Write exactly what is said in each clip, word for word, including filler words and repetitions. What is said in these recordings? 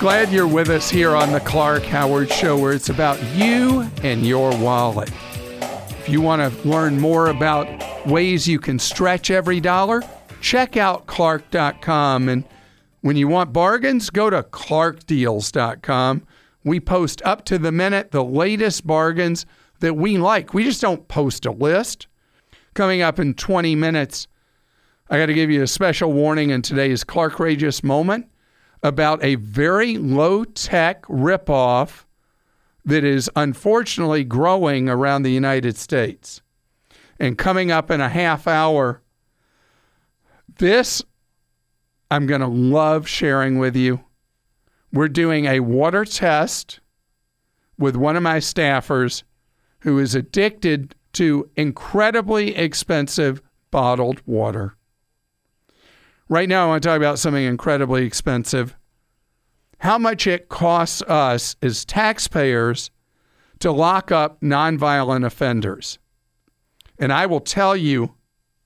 Glad you're with us here on the Clark Howard Show, where it's about you and your wallet. If you want to learn more about ways you can stretch every dollar, check out clark dot com. And when you want bargains, go to clark deals dot com. We post up to the minute the latest bargains that we like. We just don't post a list. Coming up in twenty minutes, I got to give you a special warning in today's Clarkrageous Moment about a very low-tech ripoff that is unfortunately growing around the United States. And coming up in a half hour, this I'm going to love sharing with you. We're doing a water test with one of my staffers who is addicted to incredibly expensive bottled water. Right now, I want to talk about something incredibly expensive. How much it costs us as taxpayers to lock up nonviolent offenders. And I will tell you,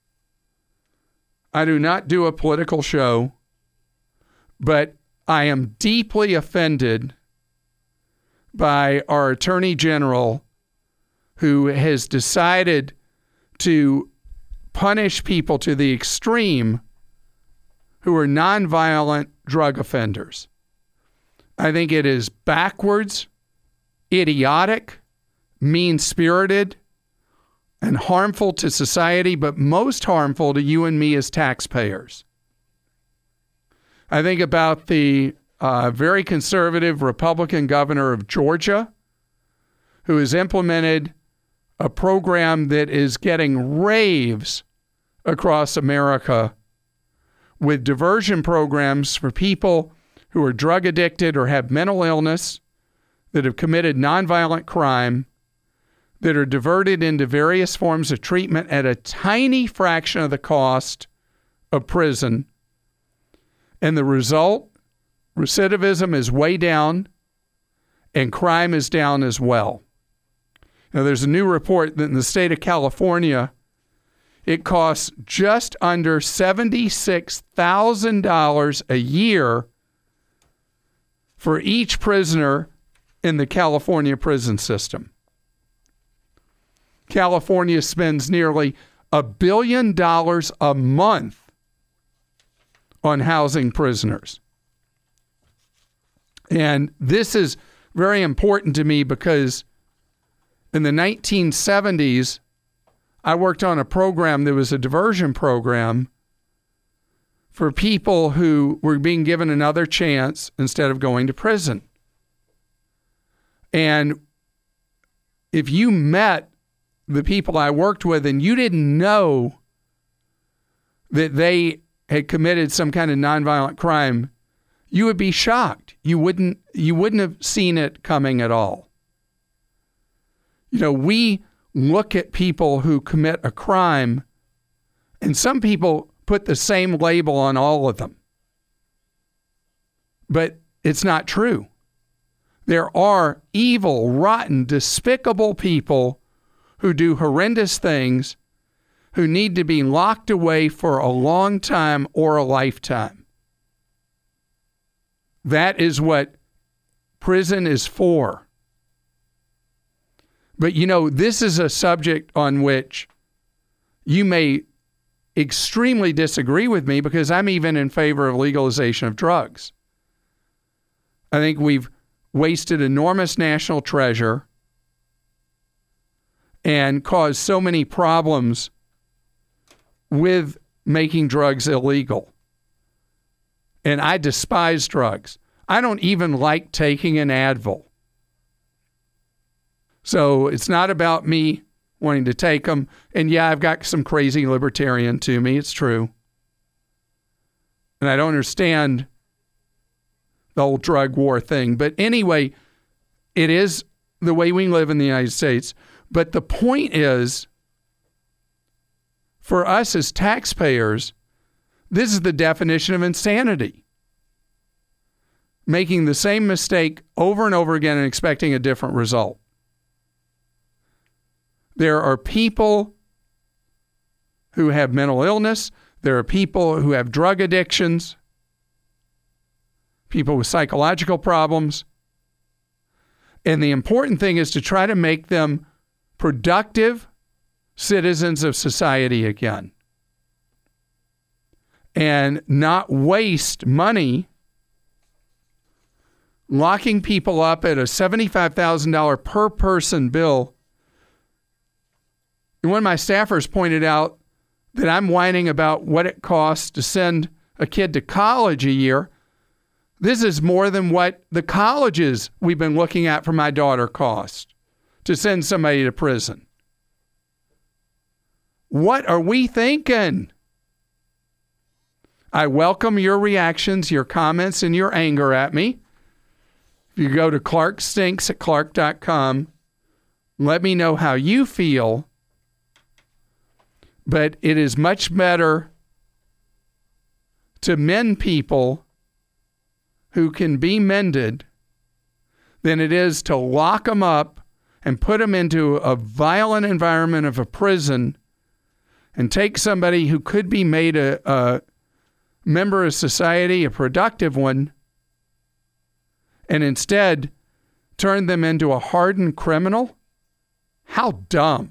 I do not do a political show, but I am deeply offended by our Attorney General, who has decided to punish people to the extreme who are nonviolent drug offenders. I think it is backwards, idiotic, mean-spirited, and harmful to society, but most harmful to you and me as taxpayers. I think about the uh, very conservative Republican governor of Georgia, who has implemented a program that is getting raves across America with diversion programs for people who are drug addicted or have mental illness, that have committed nonviolent crime, that are diverted into various forms of treatment at a tiny fraction of the cost of prison. And the result, recidivism is way down and crime is down as well. Now, there's a new report that in the state of California, it costs just under seventy-six thousand dollars a year for each prisoner in the California prison system. California spends nearly a billion dollars a month on housing prisoners. And this is very important to me because in the nineteen seventies, I worked on a program that was a diversion program for people who were being given another chance instead of going to prison. And if you met the people I worked with and you didn't know that they had committed some kind of nonviolent crime, you would be shocked. You wouldn't, you wouldn't have seen it coming at all. You know, we look at people who commit a crime, and some people put the same label on all of them. But it's not true. There are evil, rotten, despicable people who do horrendous things who need to be locked away for a long time or a lifetime. That is what prison is for. But, you know, this is a subject on which you may extremely disagree with me because I'm even in favor of legalization of drugs. I think we've wasted enormous national treasure and caused so many problems with making drugs illegal. And I despise drugs. I don't even like taking an Advil. So it's not about me wanting to take them. And yeah, I've got some crazy libertarian to me. It's true. And I don't understand the whole drug war thing. But anyway, it is the way we live in the United States. But the point is, for us as taxpayers, this is the definition of insanity. Making the same mistake over and over again and expecting a different result. There are people who have mental illness. There are people who have drug addictions. people with psychological problems. And the important thing is to try to make them productive citizens of society again. And not waste money locking people up at a seventy-five thousand dollars per person bill. And one of my staffers pointed out that I'm whining about what it costs to send a kid to college a year. This is more than what the colleges we've been looking at for my daughter cost to send somebody to prison. What are we thinking? I welcome your reactions, your comments, and your anger at me. If you go to clark stinks at clark dot com, let me know how you feel. But it is much better to mend people who can be mended than it is to lock them up and put them into a violent environment of a prison and take somebody who could be made a, a member of society, a productive one, and instead turn them into a hardened criminal? How dumb.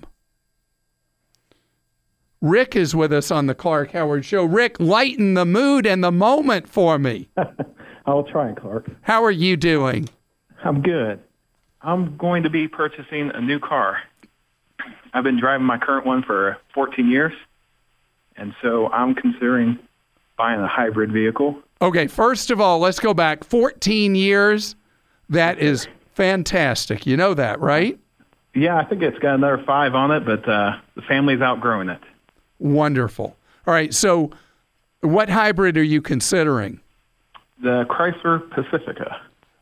Rick is with us on the Clark Howard Show. Rick, lighten the mood and the moment for me. I'll try, Clark. How are you doing? I'm good. I'm going to be purchasing a new car. I've been driving my current one for fourteen years, and so I'm considering buying a hybrid vehicle. Okay, first of all, let's go back fourteen years. That is fantastic. You know that, right? Yeah, I think it's got another five on it, but uh, the family's outgrowing it. Wonderful. All right, so what hybrid are you considering? The Chrysler Pacifica.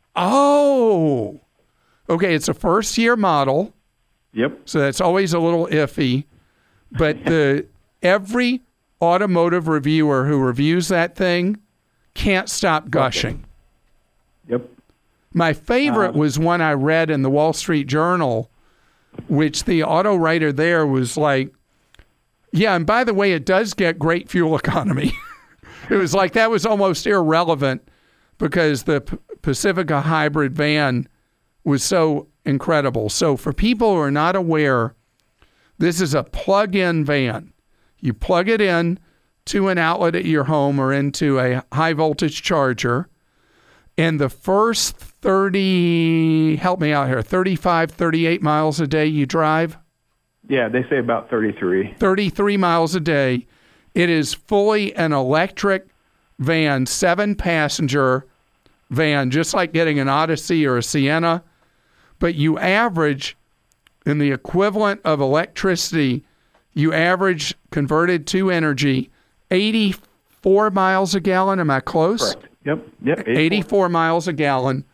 Oh, okay, it's a first-year model. Yep. So that's always a little iffy. But the every automotive reviewer who reviews that thing can't stop gushing. Yep. My favorite um, was one I read in the Wall Street Journal, which the auto writer there was like, yeah, and by the way, it does get great fuel economy. It was like that was almost irrelevant because the P- Pacifica hybrid van was so incredible. So for people who are not aware, this is a plug-in van. You plug it in to an outlet at your home or into a high-voltage charger, and the first thirty, help me out here, thirty-five, thirty-eight miles a day you drive? Yeah, they say about thirty-three. thirty-three miles a day. It is fully an electric van, seven-passenger van, just like getting an Odyssey or a Sienna. But you average, in the equivalent of electricity, you average converted to energy eighty-four miles a gallon. Am I close? Correct. Yep. Yep. eighty-four. eighty-four miles a gallon.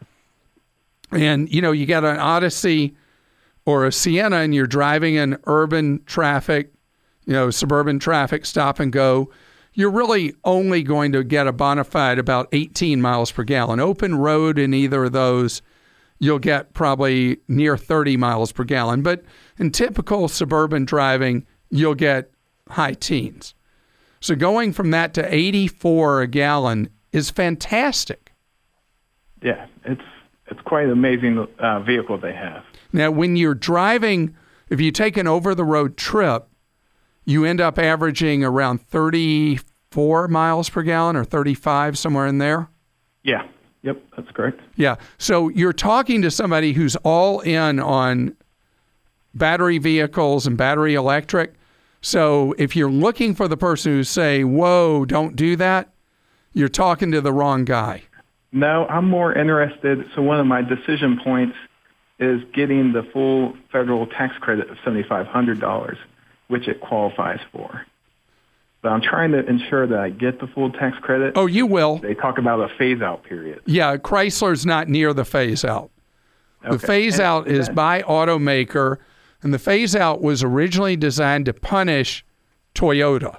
And, you know, you got an Odyssey or a Sienna and you're driving in urban traffic, you know, suburban traffic, stop and go. You're really only going to get a bona fide about eighteen miles per gallon. Open road in either of those, you'll get probably near thirty miles per gallon. But in typical suburban driving, you'll get high teens. So going from that to eighty-four a gallon is fantastic. Yeah, it's it's quite an amazing uh, vehicle they have. Now, when you're driving, if you take an over-the-road trip, you end up averaging around thirty-four miles per gallon or thirty-five, somewhere in there. Yeah. Yep, that's correct. Yeah. So you're talking to somebody who's all in on battery vehicles and battery electric. So if you're looking for the person who say, whoa, don't do that, you're talking to the wrong guy. No, I'm more interested. So one of my decision points is getting the full federal tax credit of seven thousand five hundred dollars, which it qualifies for. But I'm trying to ensure that I get the full tax credit. Oh, you will. They talk about a phase-out period. Yeah, Chrysler's not near the phase-out. The Okay. phase-out And- is by automaker, and the phase-out was originally designed to punish Toyota.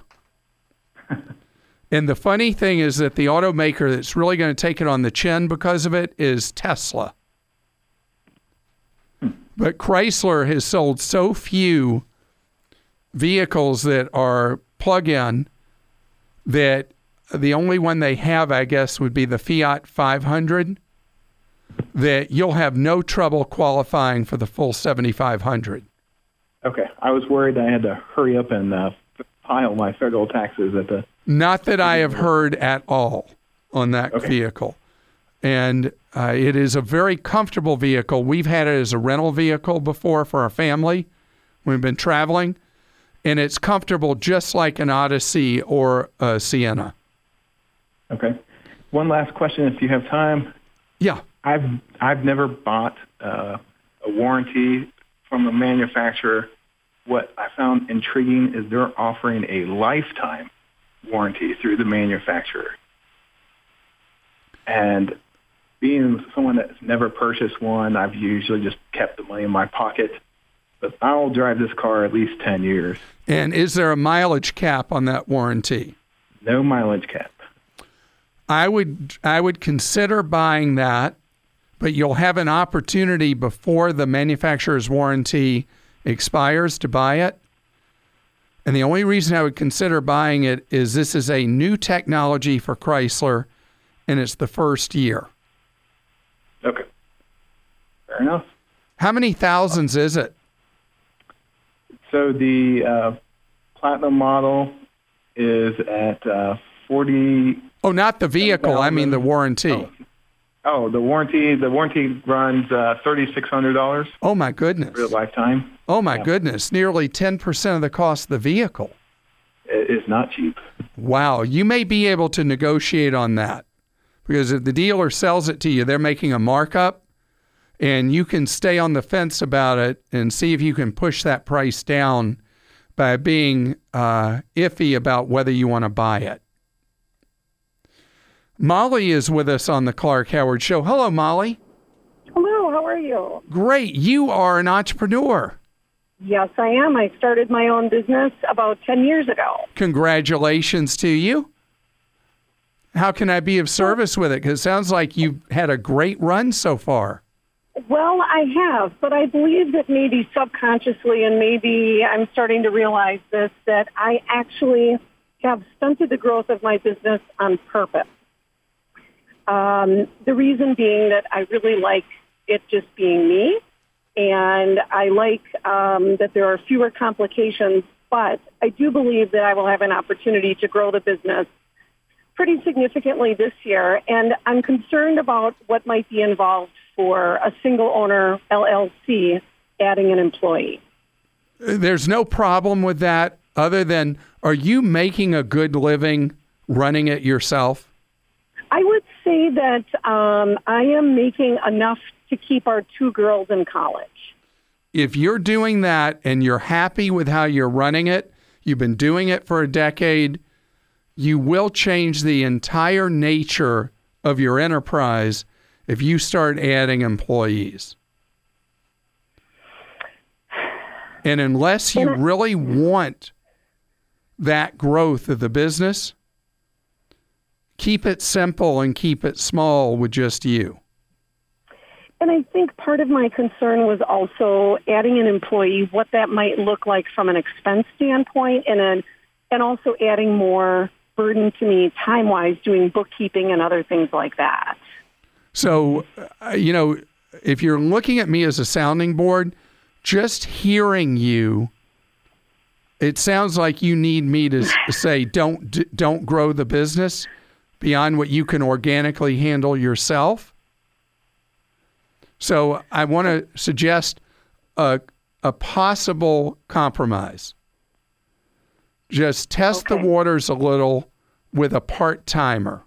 And the funny thing is that the automaker that's really going to take it on the chin because of it is Tesla. But Chrysler has sold so few vehicles that are plug-in that the only one they have, I guess, would be the Fiat five hundred, that you'll have no trouble qualifying for the full seventy-five hundred. Okay. I was worried I had to hurry up and uh, file my federal taxes at the... Not that I have heard at all on that okay. vehicle. And uh, it is a very comfortable vehicle. We've had it as a rental vehicle before for our family. We've been traveling. And it's comfortable just like an Odyssey or a Sienna. Okay. One last question, if you have time. Yeah. I've I've never bought uh, a warranty from a manufacturer. What I found intriguing is they're offering a lifetime warranty through the manufacturer. And being someone that's never purchased one, I've usually just kept the money in my pocket. But I'll drive this car at least ten years. And is there a mileage cap on that warranty? No mileage cap. I would I would consider buying that, but you'll have an opportunity before the manufacturer's warranty expires to buy it. And the only reason I would consider buying it is this is a new technology for Chrysler, and it's the first year. Okay. Fair enough. How many thousands is it? So the uh, Platinum model is at uh, forty. Oh, not the vehicle. I mean the warranty. Oh, oh the warranty. The warranty runs uh, thirty-six hundred dollars. Oh my goodness! For a lifetime. Oh my yeah. goodness! Nearly ten percent of the cost of the vehicle. It is not cheap. Wow! You may be able to negotiate on that, because if the dealer sells it to you, they're making a markup, and you can stay on the fence about it and see if you can push that price down by being uh, iffy about whether you want to buy it. Molly is with us on the Clark Howard Show. Hello, Molly. Hello, how are you? Great. You are an entrepreneur. Yes, I am. I started my own business about ten years ago. Congratulations to you. How can I be of service with it? Because it sounds like you've had a great run so far. Well, I have, but I believe that maybe subconsciously, and maybe I'm starting to realize this, that I actually have stunted the growth of my business on purpose. Um, the reason being that I really like it just being me, and I like um, that there are fewer complications, but I do believe that I will have an opportunity to grow the business pretty significantly this year, and I'm concerned about what might be involved for a single-owner L L C adding an employee. There's no problem with that other than, are you making a good living running it yourself? I would say that um, I am making enough to keep our two girls in college. If you're doing that and you're happy with how you're running it, you've been doing it for a decade, you will change the entire nature of your enterprise if you start adding employees. And unless you really want that growth of the business, keep it simple and keep it small with just you. And I think part of my concern was also adding an employee, what that might look like from an expense standpoint, and then, and also adding more burden to me time-wise, doing bookkeeping and other things like that. So, uh, you know, if you're looking at me as a sounding board, just hearing you, it sounds like you need me to say, don't don't grow the business beyond what you can organically handle yourself. So I want to suggest a, a possible compromise. Just test okay. the waters a little with a part-timer.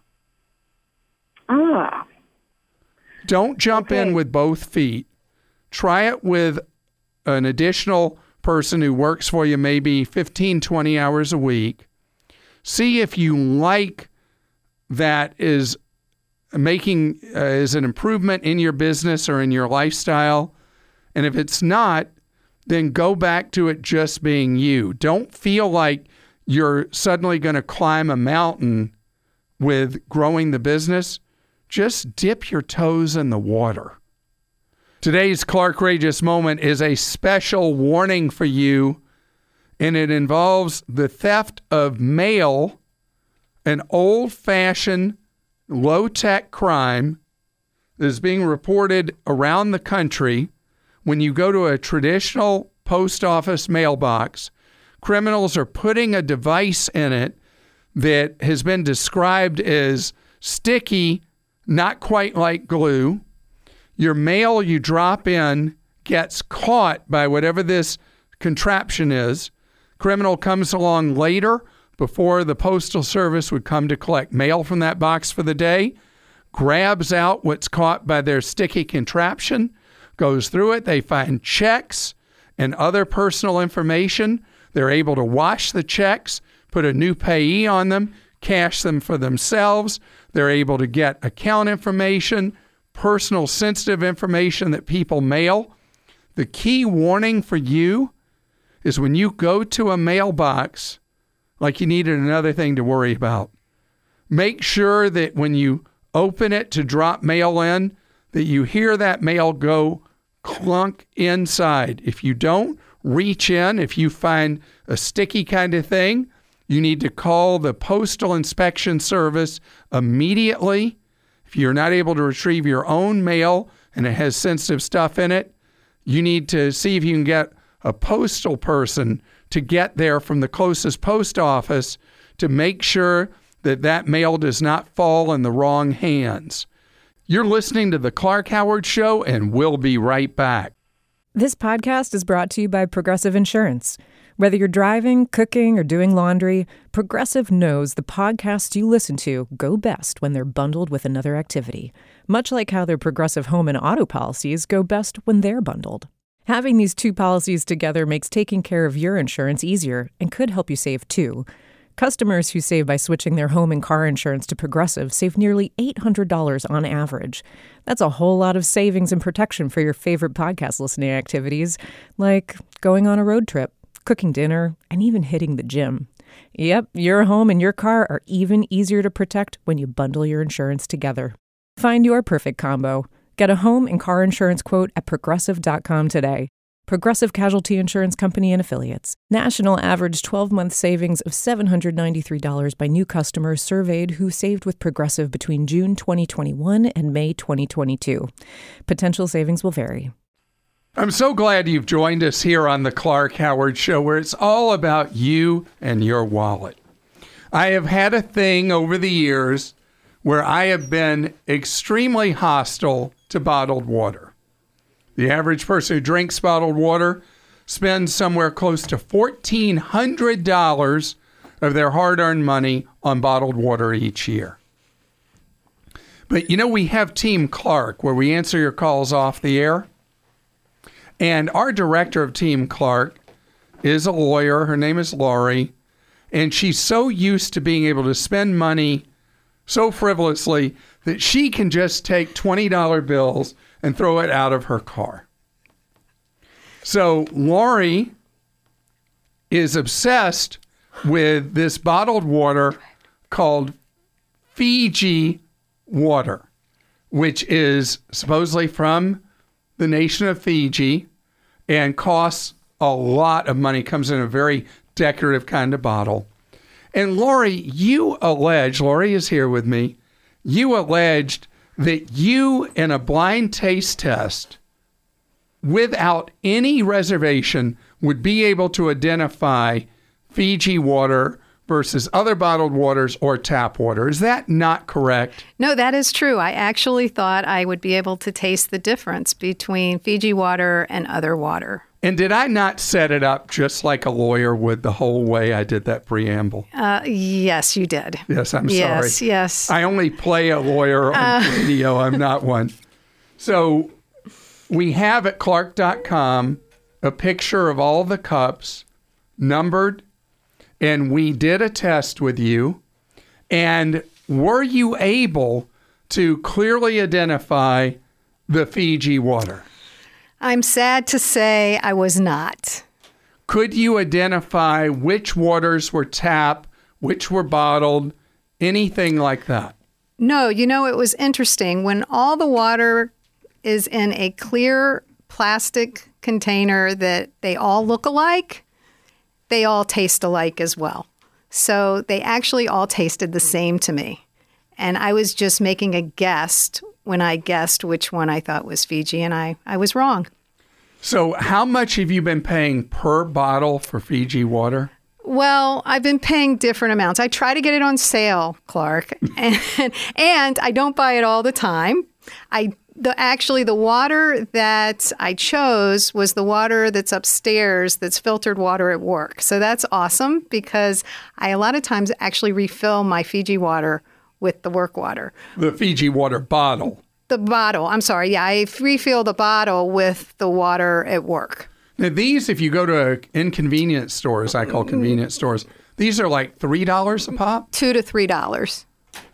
Ah. Don't jump okay. in with both feet. Try it with an additional person who works for you maybe fifteen, twenty hours a week. See if you like that is making uh, is an improvement in your business or in your lifestyle. And if it's not, then go back to it just being you. Don't feel like you're suddenly going to climb a mountain with growing the business. Just dip your toes in the water. Today's Clark Rageous Moment is a special warning for you, and it involves the theft of mail an old-fashioned, low-tech crime that is being reported around the country. When you go to a traditional post office mailbox, criminals are putting a device in it that has been described as sticky, not quite like glue. Your mail you drop in gets caught by whatever this contraption is. Criminal comes along later, before the Postal Service would come to collect mail from that box for the day, grabs out what's caught by their sticky contraption, goes through it. They find checks and other personal information. They're able to wash the checks, put a new payee on them, cash them for themselves. They're able to get account information, personal sensitive information that people mail. The key warning for you is when you go to a mailbox, like you needed another thing to worry about, make sure that when you open it to drop mail in, that you hear that mail go clunk inside. If you don't, reach in. If you find a sticky kind of thing, you need to call the Postal Inspection Service immediately. If you're not able to retrieve your own mail and it has sensitive stuff in it, you need to see if you can get a postal person to get there from the closest post office to make sure that that mail does not fall in the wrong hands. You're listening to The Clark Howard Show, and we'll be right back. This podcast is brought to you by Progressive Insurance. Whether you're driving, cooking, or doing laundry, Progressive knows the podcasts you listen to go best when they're bundled with another activity, much like how their Progressive home and auto policies go best when they're bundled. Having these two policies together makes taking care of your insurance easier and could help you save too. Customers who save by switching their home and car insurance to Progressive save nearly eight hundred dollars on average. That's a whole lot of savings and protection for your favorite podcast listening activities, like going on a road trip, cooking dinner, and even hitting the gym. Yep, your home and your car are even easier to protect when you bundle your insurance together. Find your perfect combo. Get a home and car insurance quote at progressive dot com today. Progressive Casualty Insurance Company and Affiliates. National average twelve-month savings of seven hundred ninety-three dollars by new customers surveyed who saved with Progressive between June twenty twenty-one and May twenty twenty-two. Potential savings will vary. I'm so glad you've joined us here on the Clark Howard Show, where it's all about you and your wallet. I have had a thing over the years where I have been extremely hostile to bottled water. The average person who drinks bottled water spends somewhere close to fourteen hundred dollars of their hard-earned money on bottled water each year. But you know, we have Team Clark, where we answer your calls off the air. And our director of Team Clark is a lawyer. Her name is Laurie. And she's so used to being able to spend money so frivolously that she can just take twenty dollar bills and throw it out of her car. So Laurie is obsessed with this bottled water called Fiji water, which is supposedly from the nation of Fiji and costs a lot of money, comes in a very decorative kind of bottle. And Laurie, you allege, Laurie is here with me, you alleged that you, in a blind taste test, without any reservation, would be able to identify Fiji water versus other bottled waters or tap water. Is that not correct? No, that is true. I actually thought I would be able to taste the difference between Fiji water and other water. And did I not set it up just like a lawyer would the whole way I did that preamble? Uh, yes, you did. Yes, I'm yes, sorry. Yes, yes. I only play a lawyer on uh, video. I'm not one. So we have at clark dot com a picture of all the cups numbered, and we did a test with you. And were you able to clearly identify the Fiji water? I'm sad to say I was not. Could you identify which waters were tap, which were bottled, anything like that? No, you know, it was interesting. When all the water is in a clear plastic container that they all look alike, they all taste alike as well. So they actually all tasted the same to me. And I was just making a guess when I guessed which one I thought was Fiji, and I, I was wrong. So how much have you been paying per bottle for Fiji water? Well, I've been paying different amounts. I try to get it on sale, Clark, and, and I don't buy it all the time. I the actually the water that I chose was the water that's upstairs, that's filtered water at work. So that's awesome because I a lot of times actually refill my Fiji water with the work water. The Fiji water bottle. The bottle. I'm sorry. Yeah, I refill the bottle with the water at work. Now, these, if you go to inconvenience stores, I call convenience stores, these are like three dollars a pop? Two to three dollars.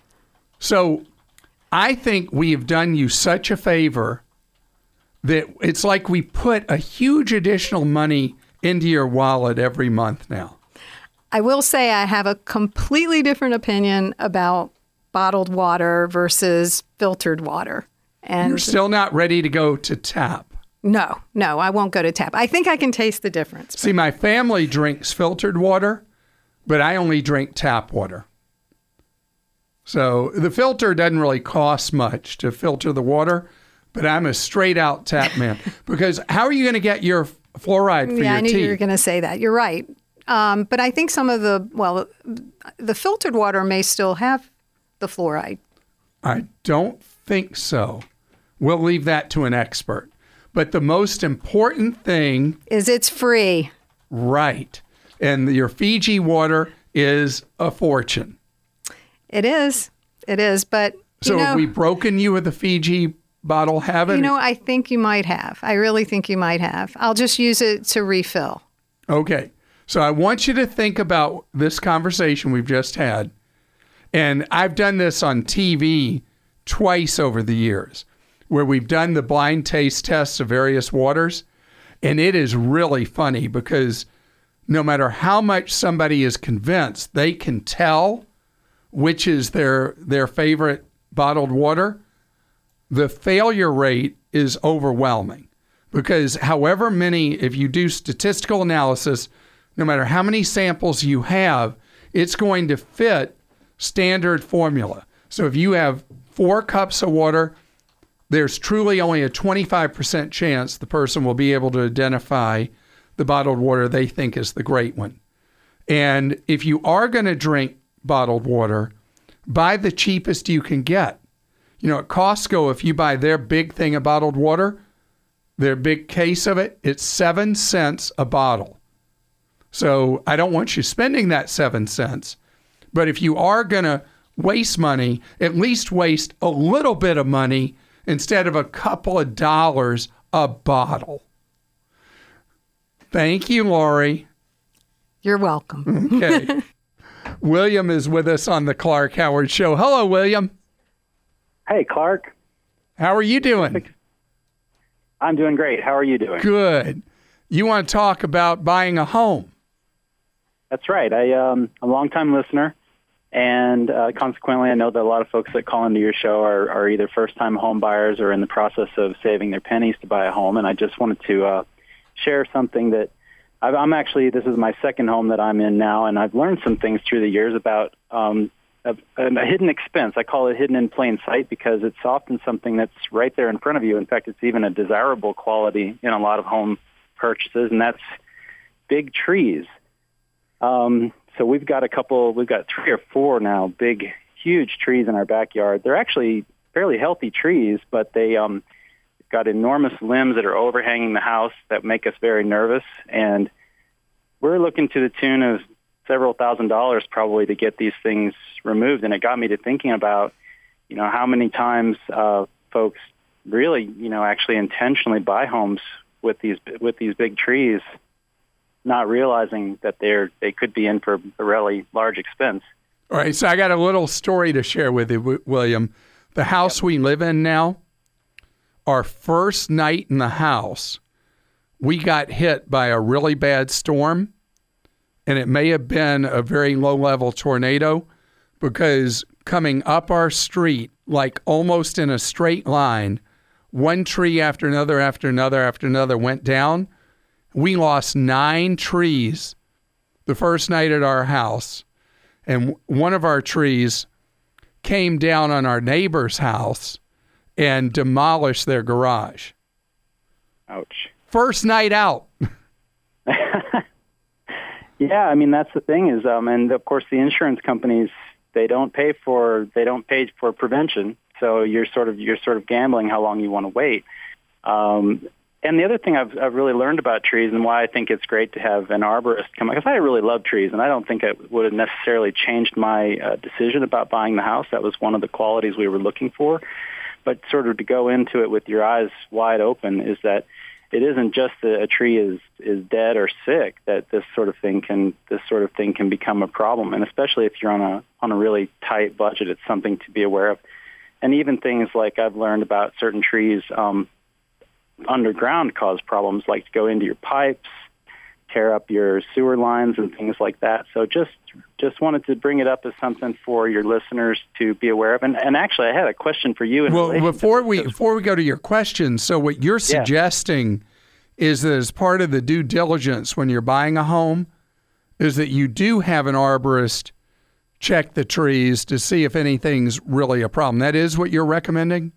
So I think we have done you such a favor that it's like we put a huge additional money into your wallet every month now. I will say I have a completely different opinion about bottled water versus filtered water. And you're still not ready to go to tap. No, no, I won't go to tap. I think I can taste the difference. See, my family drinks filtered water, but I only drink tap water. So the filter doesn't really cost much to filter the water, but I'm a straight out tap man. Because how are you going to get your fluoride for yeah, your I knew tea? you were going to say that. You're right. Um, but I think some of the, well, the filtered water may still have the fluoride. I don't think so. We'll leave that to an expert. But the most important thing is it's free. Right. And your Fiji water is a fortune. It is. It is. But, so you know, have we broken you with the Fiji bottle, haven't You know, I think you might have. I really think you might have. I'll just use it to refill. Okay. So I want you to think about this conversation we've just had. And I've done this on T V twice over the years, where we've done the blind taste tests of various waters. And it is really funny because no matter how much somebody is convinced, they can tell which is their their favorite bottled water. The failure rate is overwhelming because however many, if you do statistical analysis, no matter how many samples you have, it's going to fit standard formula. So if you have four cups of water, there's truly only a twenty-five percent chance the person will be able to identify the bottled water they think is the great one. And if you are going to drink bottled water, buy the cheapest you can get. You know, at Costco, if you buy their big thing of bottled water, their big case of it, it's seven cents a bottle. So I don't want you spending that seven cents. But if you are going to waste money, at least waste a little bit of money instead of a couple of dollars a bottle. Thank you, Lori. You're welcome. Okay. William is with us on the Clark Howard Show. Hello, William. Hey, Clark. How are you doing? I'm doing great. How are you doing? Good. You want to talk about buying a home? That's right. I, um, I'm a longtime listener, and uh, consequently, I know that a lot of folks that call into your show are, are either first-time home buyers or in the process of saving their pennies to buy a home, and I just wanted to uh, share something that I've, I'm actually, this is my second home that I'm in now, and I've learned some things through the years about um, a, a hidden expense. I call it hidden in plain sight because it's often something that's right there in front of you. In fact, it's even a desirable quality in a lot of home purchases, and that's big trees. Um, so we've got a couple, we've got three or four now, big, huge trees in our backyard. They're actually fairly healthy trees, but they um, got enormous limbs that are overhanging the house that make us very nervous. And we're looking to the tune of several thousand dollars probably to get these things removed. And it got me to thinking about, you know, how many times uh, folks really, you know, actually intentionally buy homes with these with these big trees, not realizing that they're they could be in for a really large expense. All right, so I got a little story to share with you, William. The house yep. we live in now, our first night in the house, we got hit by a really bad storm, and it may have been a very low-level tornado because coming up our street, like almost in a straight line, one tree after another after another after another went down. We lost nine trees the first night at our house. and one of our trees came down on our neighbor's house and demolished their garage. Ouch. First night out. Yeah, I mean, that's the thing is, um, and of course the insurance companies, they don't pay for, they don't pay for prevention. So you're sort of, you're sort of gambling how long you want to wait. Um, and the other thing I've, I've really learned about trees and why I think it's great to have an arborist come, because I really love trees and I don't think it would have necessarily changed my uh, decision about buying the house. That was one of the qualities we were looking for. But sort of to go into it with your eyes wide open is that it isn't just that a tree is, is dead or sick, that this sort of thing can this sort of thing can become a problem, and especially if you're on a on a really tight budget, it's something to be aware of. And even things like I've learned about certain trees um, underground cause problems, like to go into your pipes, tear up your sewer lines, and things like that. So just just wanted to bring it up as something for your listeners to be aware of. And, and actually, I had a question for you. In well, before we before we go to your question, so what you're Yeah. suggesting is that as part of the due diligence when you're buying a home, is that you do have an arborist check the trees to see if anything's really a problem. That is what you're recommending?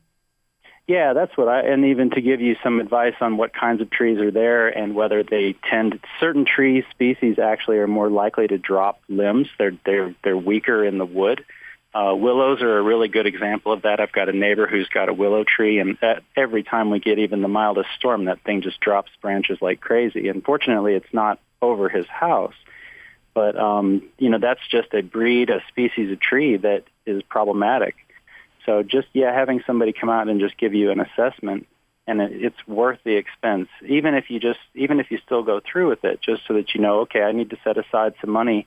Yeah, that's what I, and even to give you some advice on what kinds of trees are there and whether they tend, certain tree species actually are more likely to drop limbs. They're, they're, they're weaker in the wood. Uh, willows are a really good example of that. I've got a neighbor who's got a willow tree, and that, every time we get even the mildest storm, that thing just drops branches like crazy. And fortunately, it's not over his house. But, um, you know, that's just a breed, a species of tree that is problematic. So just, yeah, having somebody come out and just give you an assessment, and it, it's worth the expense, even if you just, even if you still go through with it, just so that you know, okay, I need to set aside some money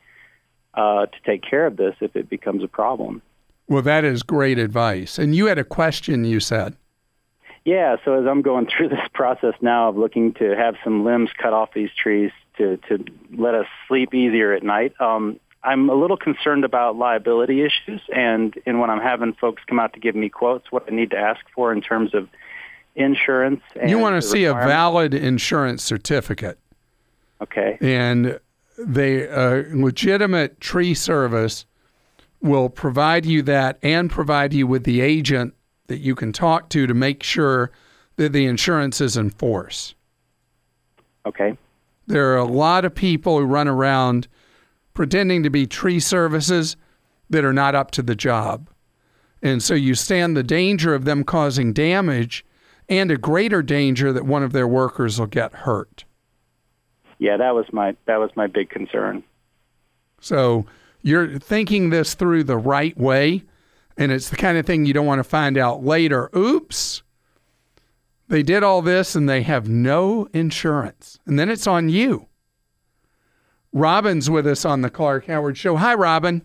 uh, to take care of this if it becomes a problem. Well, that is great advice. And you had a question, you said. Yeah, so as I'm going through this process now of looking to have some limbs cut off these trees to, to let us sleep easier at night, um, I'm a little concerned about liability issues, and, and when I'm having folks come out to give me quotes, what I need to ask for in terms of insurance. And you want to see a valid insurance certificate. Okay. And the uh, legitimate tree service will provide you that and provide you with the agent that you can talk to to make sure that the insurance is in force. Okay. There are a lot of people who run around pretending to be tree services that are not up to the job. And so you stand the danger of them causing damage and a greater danger that one of their workers will get hurt. Yeah, that was my that was my big concern. So you're thinking this through the right way, and it's the kind of thing you don't want to find out later. Oops, they did all this and they have no insurance. And then it's on you. Robin's with us on the Clark Howard Show. Hi, Robin.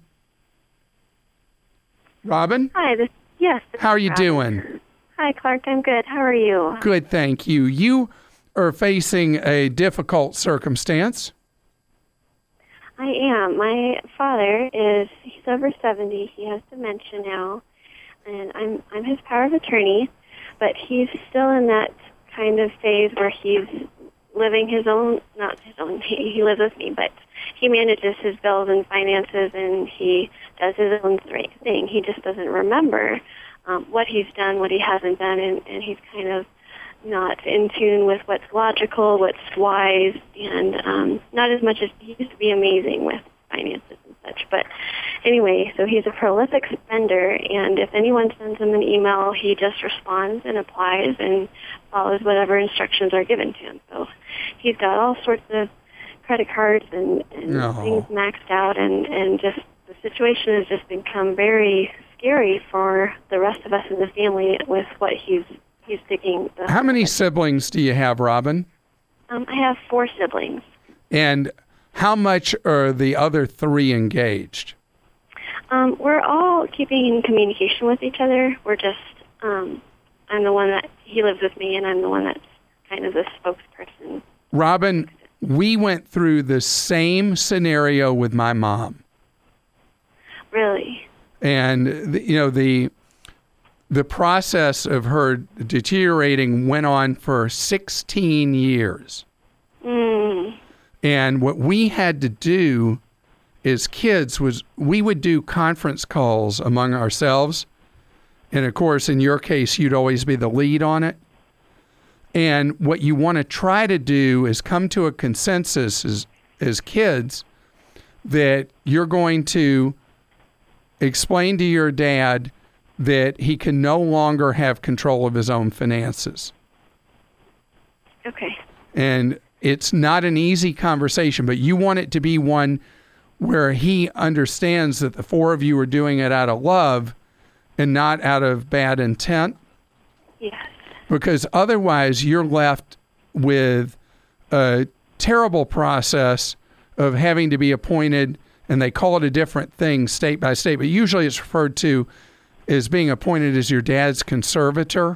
Robin? Hi. This, yes. This How are you Robin. doing? Hi, Clark. I'm good. How are you? Good, thank you. You are facing a difficult circumstance. I am. My father is, he's over seventy. He has dementia now, and I'm I'm his power of attorney, but he's still in that kind of phase where he's living his own, not his own, he, he lives with me, but he manages his bills and finances, and he does his own right thing. He just doesn't remember um, what he's done, what he hasn't done, and, and he's kind of not in tune with what's logical, what's wise, and um, not as much as he used to be amazing with finances and such. But anyway, so he's a prolific spender, and if anyone sends him an email, he just responds and applies and follows whatever instructions are given to him. So he's got all sorts of credit cards and, and No. things maxed out, and, and just the situation has just become very scary for the rest of us in the family with what he's he's taking. The How many siblings do you have, Robin? Um, I have four siblings. And how much are the other three engaged? Um, we're all keeping in communication with each other. We're just, um, I'm the one that, he lives with me, and I'm the one that's kind of the spokesperson. Robin, we went through the same scenario with my mom. Really? And, the, you know, the the process of her deteriorating went on for sixteen years. Mm. And what we had to do as kids was we would do conference calls among ourselves. And of course, in your case, you'd always be the lead on it. And what you want to try to do is come to a consensus as, as kids that you're going to explain to your dad that he can no longer have control of his own finances. Okay. And it's not an easy conversation, but you want it to be one where he understands that the four of you are doing it out of love and not out of bad intent. Yes. Because otherwise you're left with a terrible process of having to be appointed, and they call it a different thing state by state, but usually it's referred to as being appointed as your dad's conservator.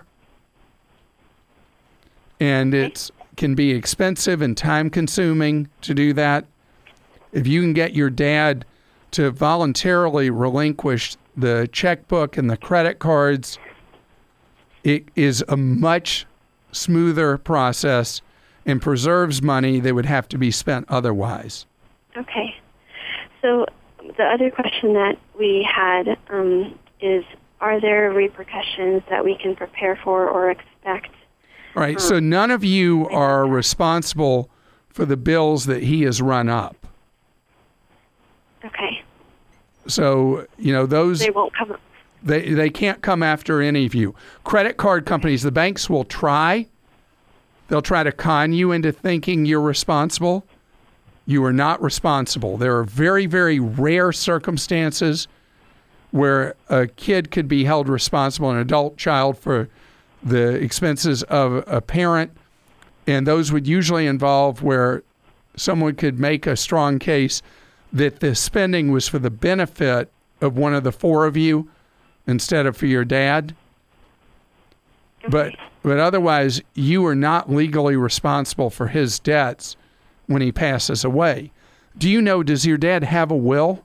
And it can be expensive and time consuming to do that. If you can get your dad to voluntarily relinquish the checkbook and the credit cards, it is a much smoother process and preserves money that would have to be spent otherwise. Okay. So the other question that we had um, is, are there repercussions that we can prepare for or expect? All right. Um, so none of you are responsible for the bills that he has run up. Okay. So, you know, those... They won't come up. They they can't come after any of you. Credit card companies, the banks will try. They'll try to con you into thinking you're responsible. You are not responsible. There are very, very rare circumstances where a kid could be held responsible, an adult child, for the expenses of a parent. And those would usually involve where someone could make a strong case that the spending was for the benefit of one of the four of you instead of for your dad. Okay. But but otherwise, you are not legally responsible for his debts when he passes away. Do you know, does your dad have a will?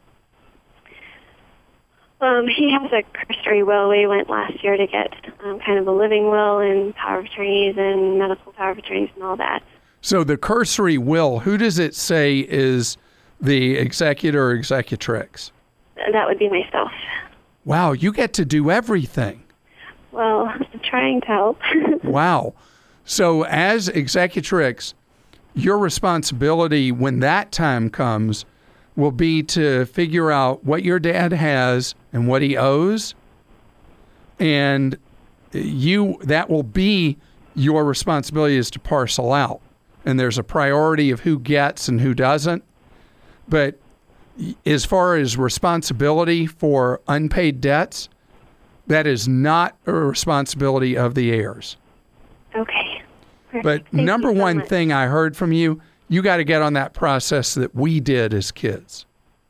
Um, he has a cursory will. We went last year to get um, kind of a living will and power of attorneys and medical power of attorneys and all that. So the cursory will, who does it say is the executor or executrix? That would be myself. Wow, you get to do everything. Well, I'm trying to help. Wow. So as executrix, your responsibility when that time comes will be to figure out what your dad has and what he owes. And you that will be your responsibility, is to parcel out. And there's a priority of who gets and who doesn't. But as far as responsibility for unpaid debts, that is not a responsibility of the heirs. Okay. Perfect. But Thank number you so one much. thing I heard from you, you got to get on that process that we did as kids.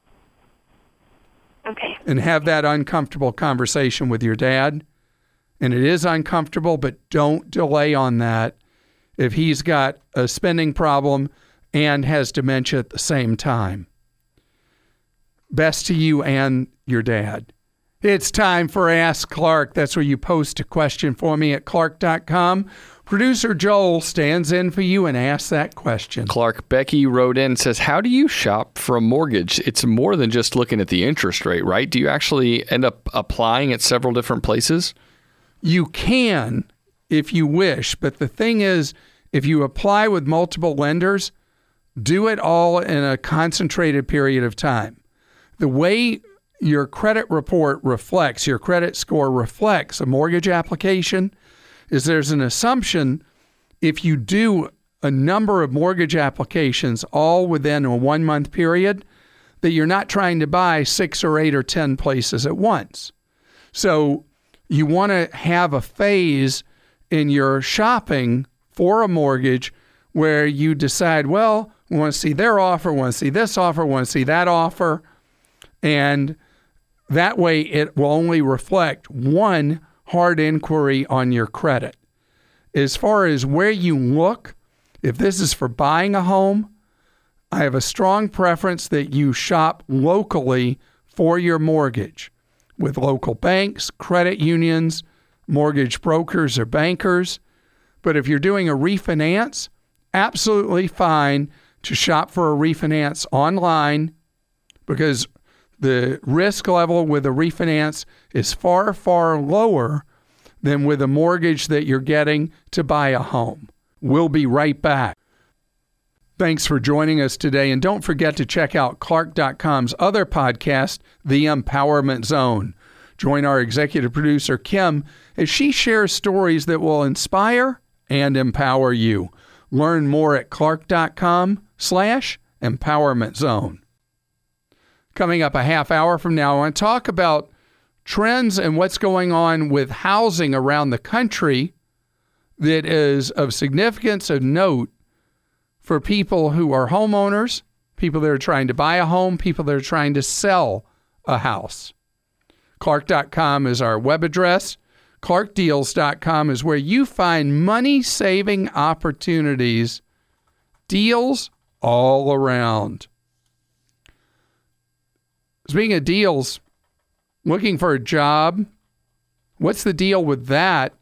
Okay. And have that uncomfortable conversation with your dad. And it is uncomfortable, but don't delay on that if he's got a spending problem and has dementia at the same time. Best to you and your dad. It's time for Ask Clark. That's where you post a question for me at clark dot com. Producer Joel stands in for you and asks that question. Clark, Becky wrote in and says, how do you shop for a mortgage? It's more than just looking at the interest rate, right? Do you actually end up applying at several different places? You can if you wish, but the thing is, if you apply with multiple lenders, do it all in a concentrated period of time. The way your credit report reflects, your credit score reflects a mortgage application, is there's an assumption if you do a number of mortgage applications all within a one-month period, that you're not trying to buy six or eight or ten places at once. So you want to have a phase in your shopping for a mortgage where you decide, well, we want to see their offer, we want to see this offer, we want to see that offer. And that way it will only reflect one hard inquiry on your credit. As far as where you look, if this is for buying a home, I have a strong preference that you shop locally for your mortgage with local banks, credit unions, mortgage brokers or bankers. But if you're doing a refinance, absolutely fine to shop for a refinance online because the risk level with a refinance is far, far lower than with a mortgage that you're getting to buy a home. We'll be right back. Thanks for joining us today, and don't forget to check out Clark dot com's other podcast, The Empowerment Zone. Join our executive producer, Kim, as she shares stories that will inspire and empower you. Learn more at Clark dot com slash empowerment zone. Coming up a half hour from now, I want to talk about trends and what's going on with housing around the country that is of significance, of note, for people who are homeowners, people that are trying to buy a home, people that are trying to sell a house. Clark dot com is our web address. Clark Deals dot com is where you find money-saving opportunities, deals all around. Speaking of deals, looking for a job, what's the deal with that?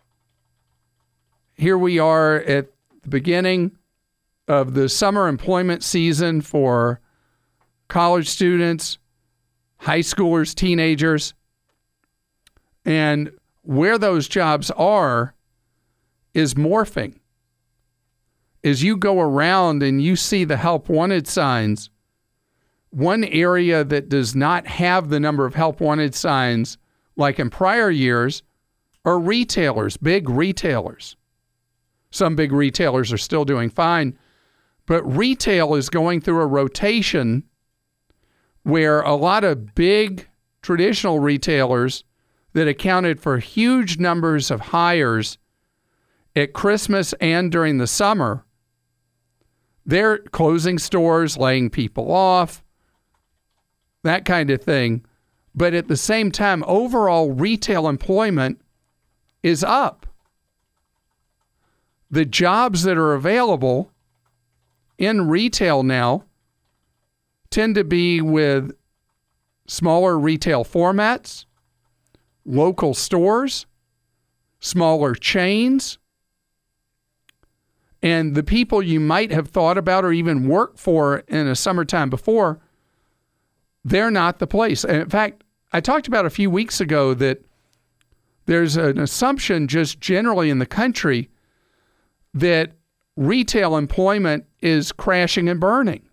Here we are at the beginning of the summer employment season for college students, high schoolers, teenagers, and where those jobs are is morphing. As you go around and you see the help wanted signs, one area that does not have the number of help wanted signs like in prior years are retailers, big retailers. Some big retailers are still doing fine, but retail is going through a rotation where a lot of big traditional retailers that accounted for huge numbers of hires at Christmas and during the summer, they're closing stores, laying people off, that kind of thing. But at the same time, overall retail employment is up. The jobs that are available in retail now tend to be with smaller retail formats, local stores, smaller chains, and the people you might have thought about or even worked for in a summertime before, they're not the place. And in fact, I talked about a few weeks ago that there's an assumption just generally in the country that retail employment is crashing and burning.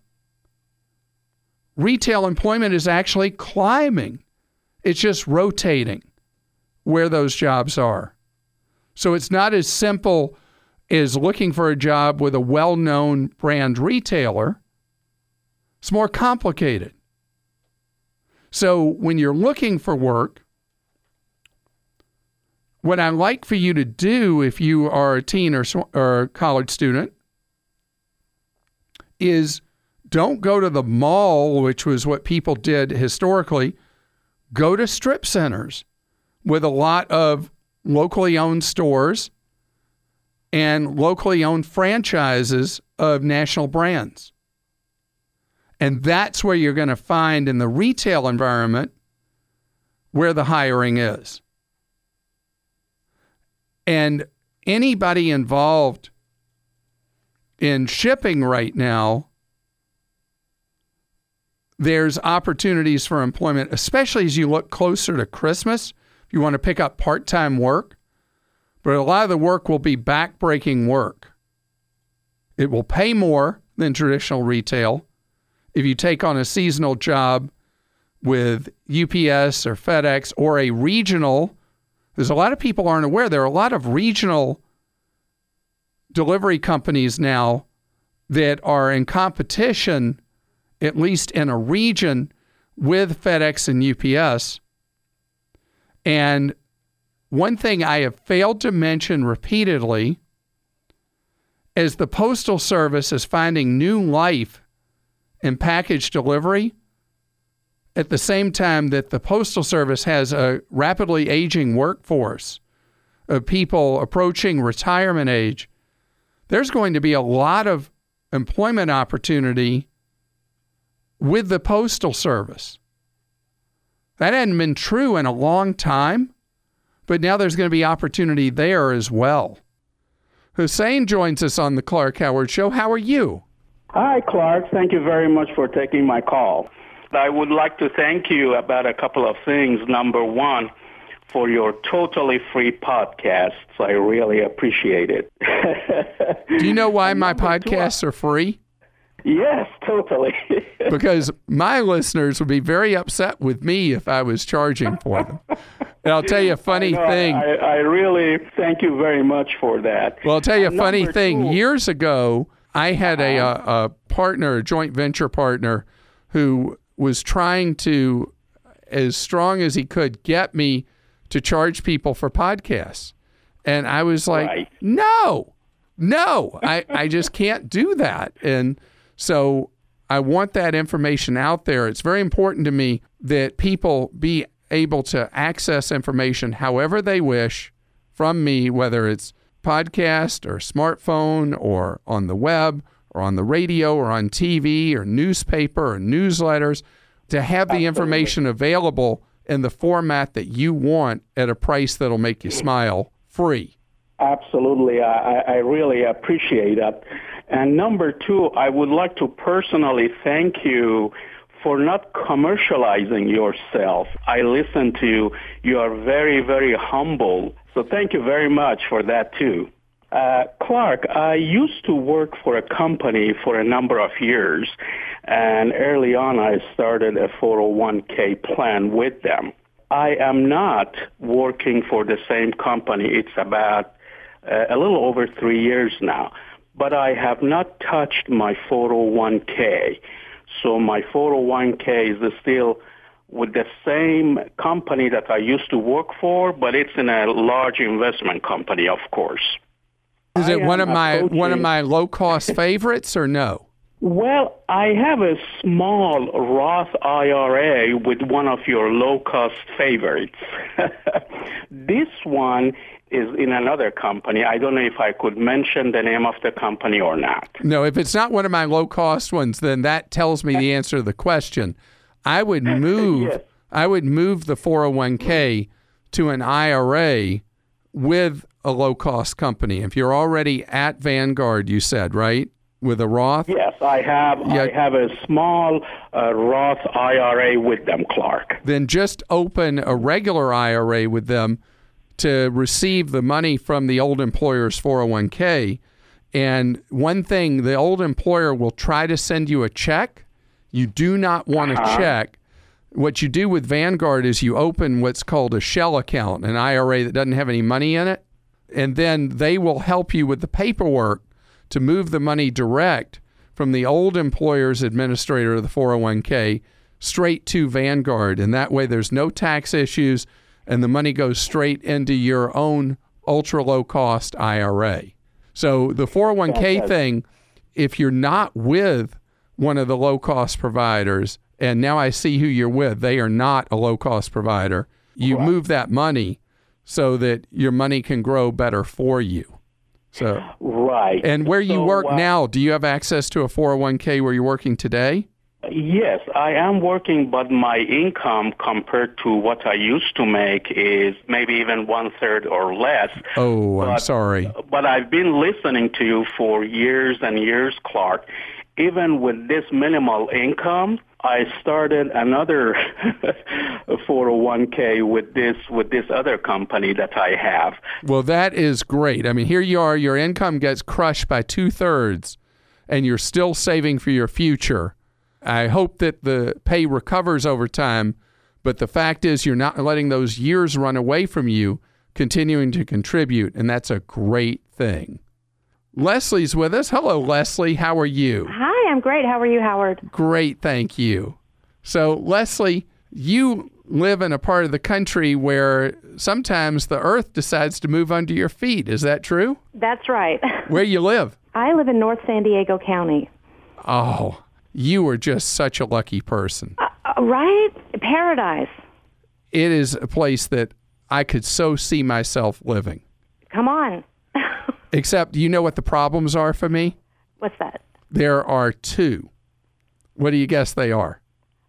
Retail employment is actually climbing. It's just rotating where those jobs are. So it's not as simple as looking for a job with a well-known brand retailer. It's more complicated. So when you're looking for work, what I'd like for you to do if you are a teen or, or a college student is don't go to the mall, which was what people did historically. Go to strip centers with a lot of locally owned stores and locally owned franchises of national brands. And that's where you're going to find in the retail environment where the hiring is. And anybody involved in shipping right now, there's opportunities for employment, especially as you look closer to Christmas. If you want to pick up part-time work, but a lot of the work will be back-breaking work. It will pay more than traditional retail. If you take on a seasonal job with U P S or FedEx or a regional, there's a lot of people aren't aware, there are a lot of regional delivery companies now that are in competition, at least in a region, with FedEx and U P S. And one thing I have failed to mention repeatedly is the Postal Service is finding new life in package delivery at the same time that the Postal Service has a rapidly aging workforce of people approaching retirement age. There's going to be a lot of employment opportunity with the Postal Service. That hadn't been true in a long time, but now there's going to be opportunity there as well. Hussein joins us on the Clark Howard Show. How are you? Hi, Clark. Thank you very much for taking my call. I would like to thank you about a couple of things. Number one, for your totally free podcasts. I really appreciate it. Do you know why my podcasts are free? Yes, totally. Because my listeners would be very upset with me if I was charging for them. And I'll tell you a funny I know, thing. I, I really thank you very much for that. Well, I'll tell you a And funny number thing. two- Years ago, I had a, a, a partner, a joint venture partner, who was trying to, as strong as he could, get me to charge people for podcasts. And I was like, Right. no, no, I, I just can't do that. And so I want that information out there. It's very important to me that people be able to access information however they wish from me, whether it's podcast or smartphone or on the web or on the radio or on T V or newspaper or newsletters, to have the Absolutely. information available in the format that you want at a price that'll make you smile, free. Absolutely. I, I really appreciate that. And number two, I would like to personally thank you for not commercializing yourself. I listen to you. You are very, very humble. So thank you very much for that, too. Uh, Clark, I used to work for a company for a number of years, and early on I started a four oh one k plan with them. I am not working for the same company. It's about uh, a little over three years now, but I have not touched my four oh one k. So my four oh one k is still with the same company that I used to work for, but it's in a large investment company, of course. Is it I one of am my approaching- one of my low cost favorites or no? Well, I have a small Roth I R A with one of your low-cost favorites. This one is in another company. I don't know if I could mention the name of the company or not. No, if it's not one of my low cost ones, then that tells me the answer to the question. I would move Yes. I would move the four oh one k to an I R A with a low cost company. If you're already at Vanguard, you said, right? With a Roth? Yes, I have. Yeah. I have a small uh, Roth I R A with them, Clark. Then just open a regular I R A with them to receive the money from the old employer's four oh one k. And one thing, the old employer will try to send you a check. You do not want Uh-huh. a check. What you do with Vanguard is you open what's called a shell account, an I R A that doesn't have any money in it, and then they will help you with the paperwork to move the money direct from the old employer's administrator of the four oh one k straight to Vanguard. And that way there's no tax issues and the money goes straight into your own ultra low cost I R A. So the four oh one k Fantastic. thing, if you're not with one of the low cost providers, and now I see who you're with, they are not a low cost provider, you Right. move that money so that your money can grow better for you. So, Right. and where you So, work uh, now, do you have access to a four oh one k where you're working today? Yes, I am working, but my income compared to what I used to make is maybe even one third or less. Oh, I'm But- sorry. But I've been listening to you for years and years, Clark. Even with this minimal income, I started another four oh one k with this with this other company that I have. Well, that is great. I mean, here you are, your income gets crushed by two thirds, and you're still saving for your future. I hope that the pay recovers over time, but the fact is you're not letting those years run away from you, continuing to contribute, and that's a great thing. Leslie's with us. Hello, Leslie. How are you? Hi, I'm great. How are you, Howard? Great, thank you. So, Leslie, you live in a part of the country where sometimes the earth decides to move under your feet. Is that true? That's right. Where you live? I live in North San Diego County. Oh, you are just such a lucky person. Uh, right? Paradise. It is a place that I could so see myself living. Come on. Except, you know what the problems are for me? What's that? There are two. What do you guess they are?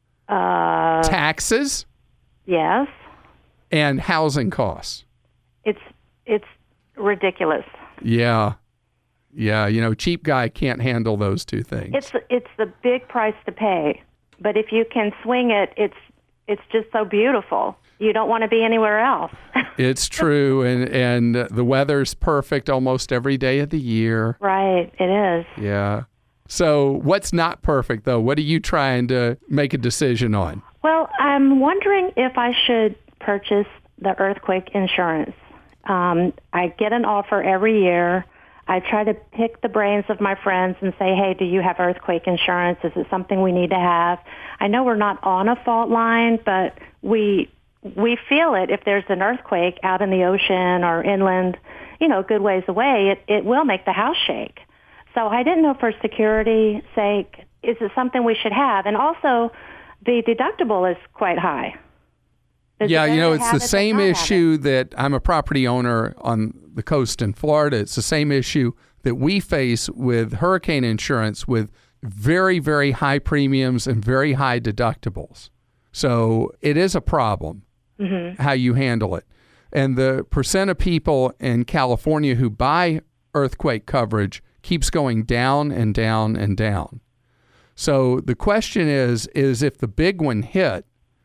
Uh, Taxes yes. and housing costs. It's it's ridiculous. Yeah. Yeah, you know, cheap guy can't handle those two things. It's it's the big price to pay. but if you can swing it, it's it's just so beautiful. You don't want to be anywhere else. It's true, and and the weather's perfect almost every day of the year. Right, it is. Yeah. So what's not perfect, though? What are you trying to make a decision on? Well, I'm wondering if I should purchase the earthquake insurance. Um, I get an offer every year. I try to pick the brains of my friends and say, hey, do you have earthquake insurance? Is it something we need to have? I know we're not on a fault line, but we we feel it if there's an earthquake out in the ocean or inland, you know, a good ways away, it, it will make the house shake. So I didn't know for security's sake, is it something we should have? And also, the deductible is quite high. Is yeah, it you know, better to it's have the it same than not have issue that I'm a property owner on the coast in Florida. It's the same issue that we face with hurricane insurance with very, very high premiums and very high deductibles. So it is a problem, mm-hmm. how you handle it. And the percent of people in California who buy earthquake coverage keeps going down and down and down. So the question is, is if the big one hit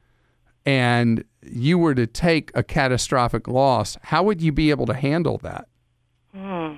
and you were to take a catastrophic loss, how would you be able to handle that? Hmm.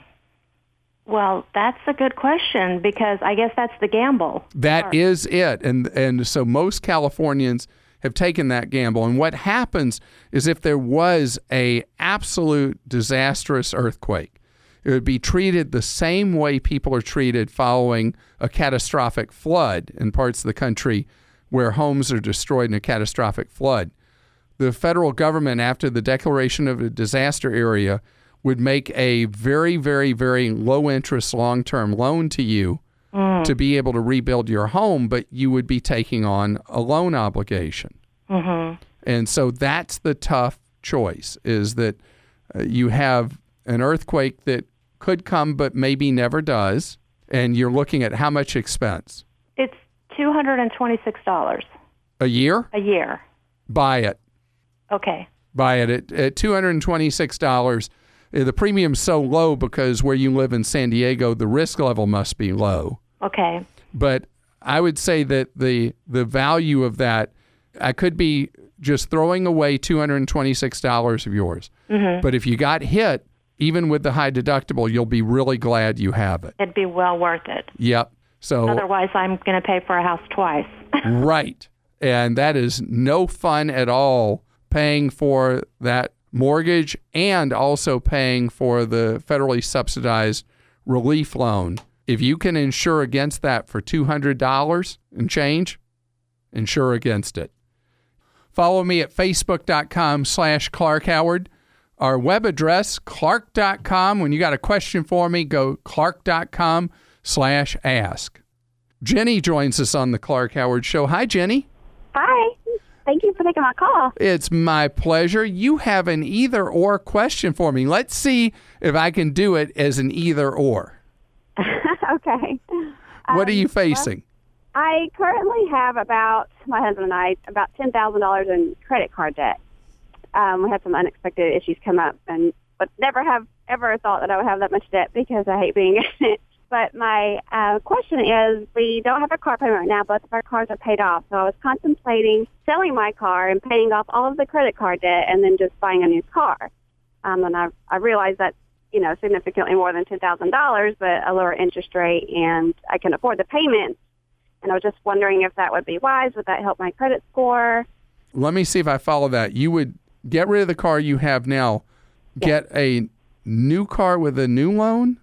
Well, that's a good question because I guess that's the gamble. That is it. And and so most Californians have taken that gamble. And what happens is if there was a absolute disastrous earthquake, it would be treated the same way people are treated following a catastrophic flood in parts of the country where homes are destroyed in a catastrophic flood. The federal government, after the declaration of a disaster area, would make a very, very, very low-interest long-term loan to you mm. to be able to rebuild your home, but you would be taking on a loan obligation. Mm-hmm. And so that's the tough choice, is that uh, you have an earthquake that could come but maybe never does, and you're looking at how much expense? It's two hundred twenty-six dollars. A year? A year. Buy it. Okay. Buy it at, at two hundred twenty-six dollars. The premium's so low because where you live in San Diego, the risk level must be low. Okay. But I would say that the the value of that, I could be just throwing away two hundred twenty-six dollars of yours. Mm-hmm. But if you got hit, even with the high deductible, you'll be really glad you have it. It'd be well worth it. Yep. So otherwise, I'm going to pay for a house twice. Right. And that is no fun at all, paying for that mortgage and also paying for the federally subsidized relief loan. If you can insure against that for two hundred dollars and change, insure against it. Follow me at facebook.com slash Clark Howard. Our web address, clark dot com. When you got a question for me, go clark.com slash ask. Jenny joins us on the Clark Howard Show. Hi, Jenny. Hi. Thank you for taking my call. It's my pleasure. You have an either-or question for me. Let's see if I can do it as an either-or. Okay. What um, are you facing? Well, I currently have about, my husband and I, about ten thousand dollars in credit card debt. Um, we had some unexpected issues come up, and but never have ever thought that I would have that much debt because I hate being in it. But my uh, question is, we don't have a car payment right now. Both of our cars are paid off. So I was contemplating selling my car and paying off all of the credit card debt and then just buying a new car. Um, and I, I realized that's, you know, significantly more than ten thousand dollars, but a lower interest rate, and I can afford the payments. And I was just wondering if that would be wise. Would that help my credit score? Let me see if I follow that. You would get rid of the car you have now, yes. Get a new car with a new loan?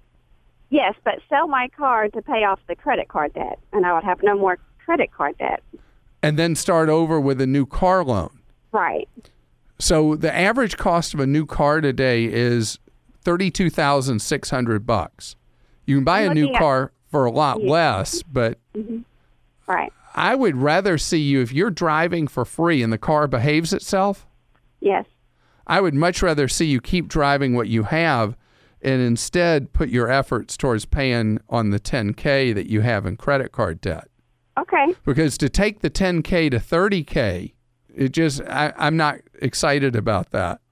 Yes, but sell my car to pay off the credit card debt, and I would have no more credit card debt. And then start over with a new car loan. Right. So the average cost of a new car today is thirty-two thousand six hundred bucks. You can buy I'm a new looking at- car for a lot Yeah. less, but Mm-hmm. Right. I would rather see you, if you're driving for free and the car behaves itself, Yes. I would much rather see you keep driving what you have and instead put your efforts towards paying on the ten K that you have in credit card debt. Okay. Because to take the ten K to thirty K, it just, I, I'm not excited about that.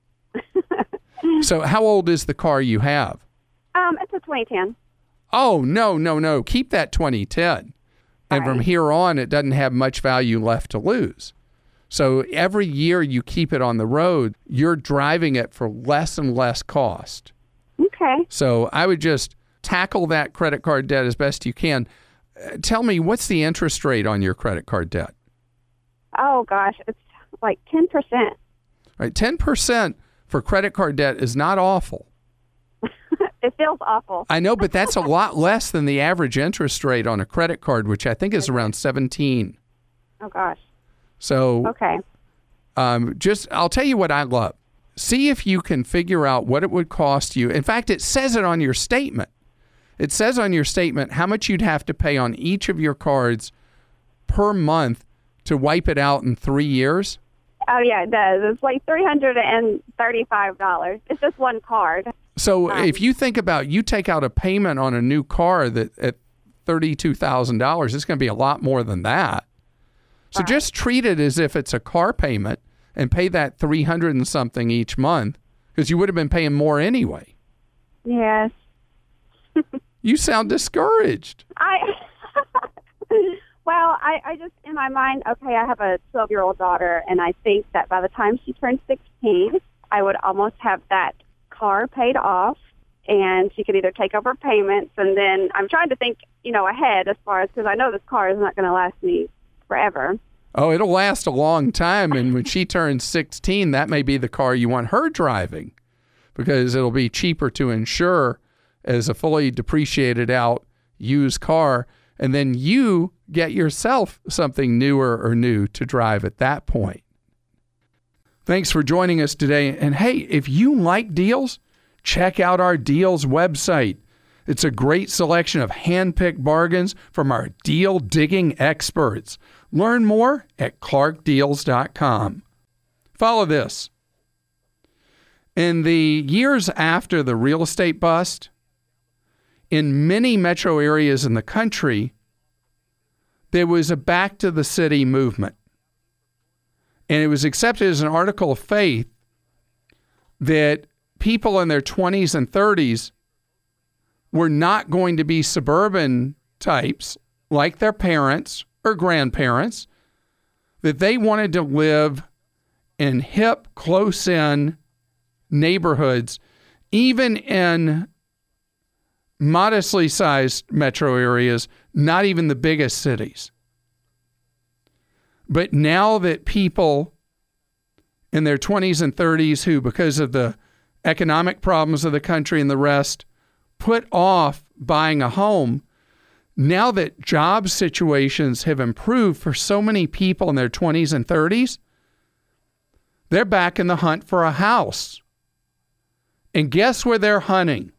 So how old is the car you have? Um, it's a twenty ten. Oh, no, no, no. Keep that twenty ten. And from here on, it doesn't have much value left to lose. So every year you keep it on the road, you're driving it for less and less cost. Okay. So I would just tackle that credit card debt as best you can. Uh, tell me, what's the interest rate on your credit card debt? Oh, gosh, it's like ten percent. Right, ten percent for credit card debt is not awful. It feels awful. I know, but that's a lot less than the average interest rate on a credit card, which I think is around seventeen. Oh, gosh. So, okay. um, just, I'll tell you what I love. See if you can figure out what it would cost you. In fact, it says it on your statement. It says on your statement how much you'd have to pay on each of your cards per month to wipe it out in three years. Oh, yeah, it does. It's like three hundred thirty-five dollars. It's just one card. So um, if you think about, you take out a payment on a new car that at thirty-two thousand dollars, it's going to be a lot more than that. So right. Just treat it as if it's a car payment and pay that three hundred and something each month, because you would have been paying more anyway. Yes. You sound discouraged. I Well, I, I just, in my mind, okay, I have a twelve-year-old daughter, and I think that by the time she turns sixteen, I would almost have that car paid off, and she could either take over payments, and then I'm trying to think, you know, ahead as far as, because I know this car is not going to last me forever. Oh, it'll last a long time, and when she turns sixteen, that may be the car you want her driving, because it'll be cheaper to insure as a fully depreciated out used car, and then you get yourself something newer or new to drive at that point. Thanks for joining us today. And hey, if you like deals, check out our deals website. It's a great selection of hand-picked bargains from our deal digging experts. Learn more at clark deals dot com. Follow this. In the years after the real estate bust, in many metro areas in the country, there was a back to the city movement. And it was accepted as an article of faith that people in their twenties and thirties were not going to be suburban types like their parents or grandparents, that they wanted to live in hip, close-in neighborhoods, even in modestly sized metro areas, not even the biggest cities. But now that people in their twenties and thirties who, because of the economic problems of the country and the rest, put off buying a home, now that job situations have improved for so many people in their twenties and thirties, they're back in the hunt for a house. And guess where they're hunting?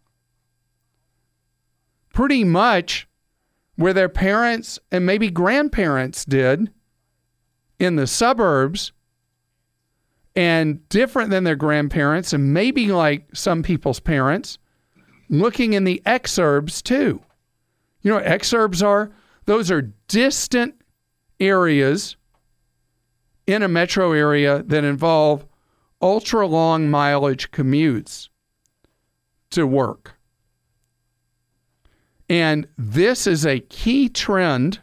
Pretty much where their parents and maybe grandparents did, in the suburbs, and different than their grandparents, and maybe like some people's parents, looking in the exurbs too. You know what exurbs are? Those are distant areas in a metro area that involve ultra-long mileage commutes to work. And this is a key trend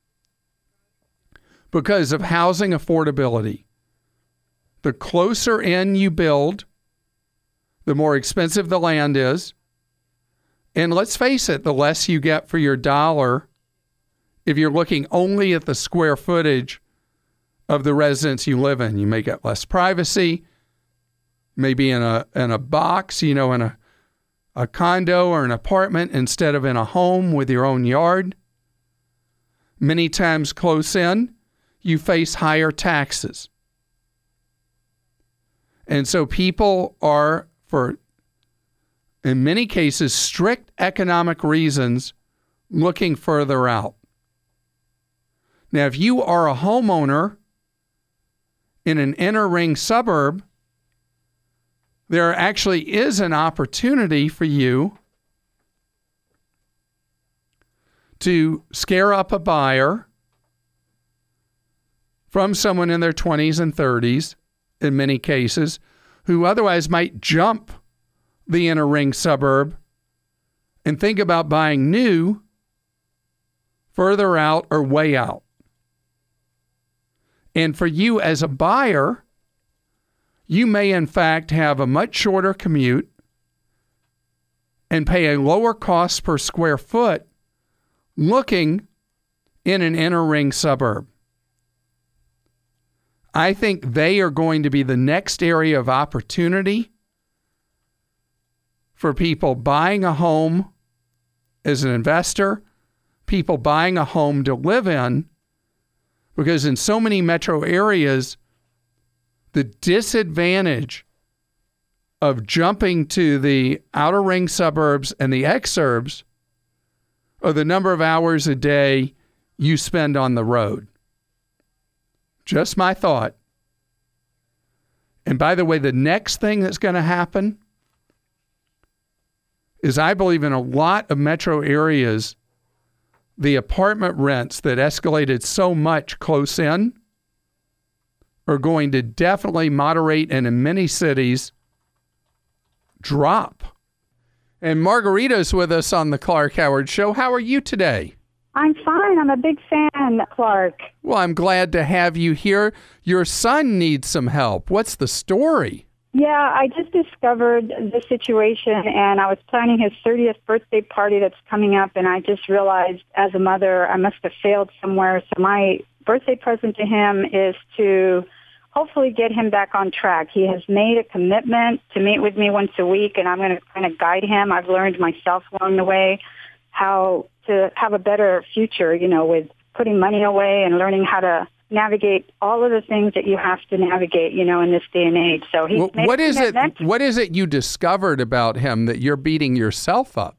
because of housing affordability. The closer in you build, the more expensive the land is. And let's face it, the less you get for your dollar if you're looking only at the square footage of the residence you live in. You may get less privacy, maybe in a in a box, you know, in a, a condo or an apartment instead of in a home with your own yard. Many times close in, you face higher taxes. And so people are, for, in many cases, strict economic reasons, looking further out. Now, if you are a homeowner in an inner ring suburb, there actually is an opportunity for you to scare up a buyer from someone in their twenties and thirties, in many cases, who otherwise might jump the inner ring suburb and think about buying new further out, or way out. And for you as a buyer, you may in fact have a much shorter commute and pay a lower cost per square foot looking in an inner ring suburb. I think they are going to be the next area of opportunity for people buying a home as an investor, people buying a home to live in, because in so many metro areas, the disadvantage of jumping to the outer ring suburbs and the exurbs are the number of hours a day you spend on the road. Just my thought. And by the way, the next thing that's going to happen is I believe in a lot of metro areas, the apartment rents that escalated so much close in are going to definitely moderate, and in many cities, drop. And Margarita's with us on the Clark Howard Show. How are you today? I'm fine. I'm a big fan, Clark. Well, I'm glad to have you here. Your son needs some help. What's the story? Yeah, I just discovered the situation, and I was planning his thirtieth birthday party that's coming up, and I just realized as a mother I must have failed somewhere. So my birthday present to him is to hopefully get him back on track. He has made a commitment to meet with me once a week, and I'm going to kind of guide him. I've learned myself along the way how to have a better future, you know, with putting money away and learning how to navigate all of the things that you have to navigate, you know, in this day and age. So he's well, made what a is it? commitment. What is it you discovered about him that you're beating yourself up?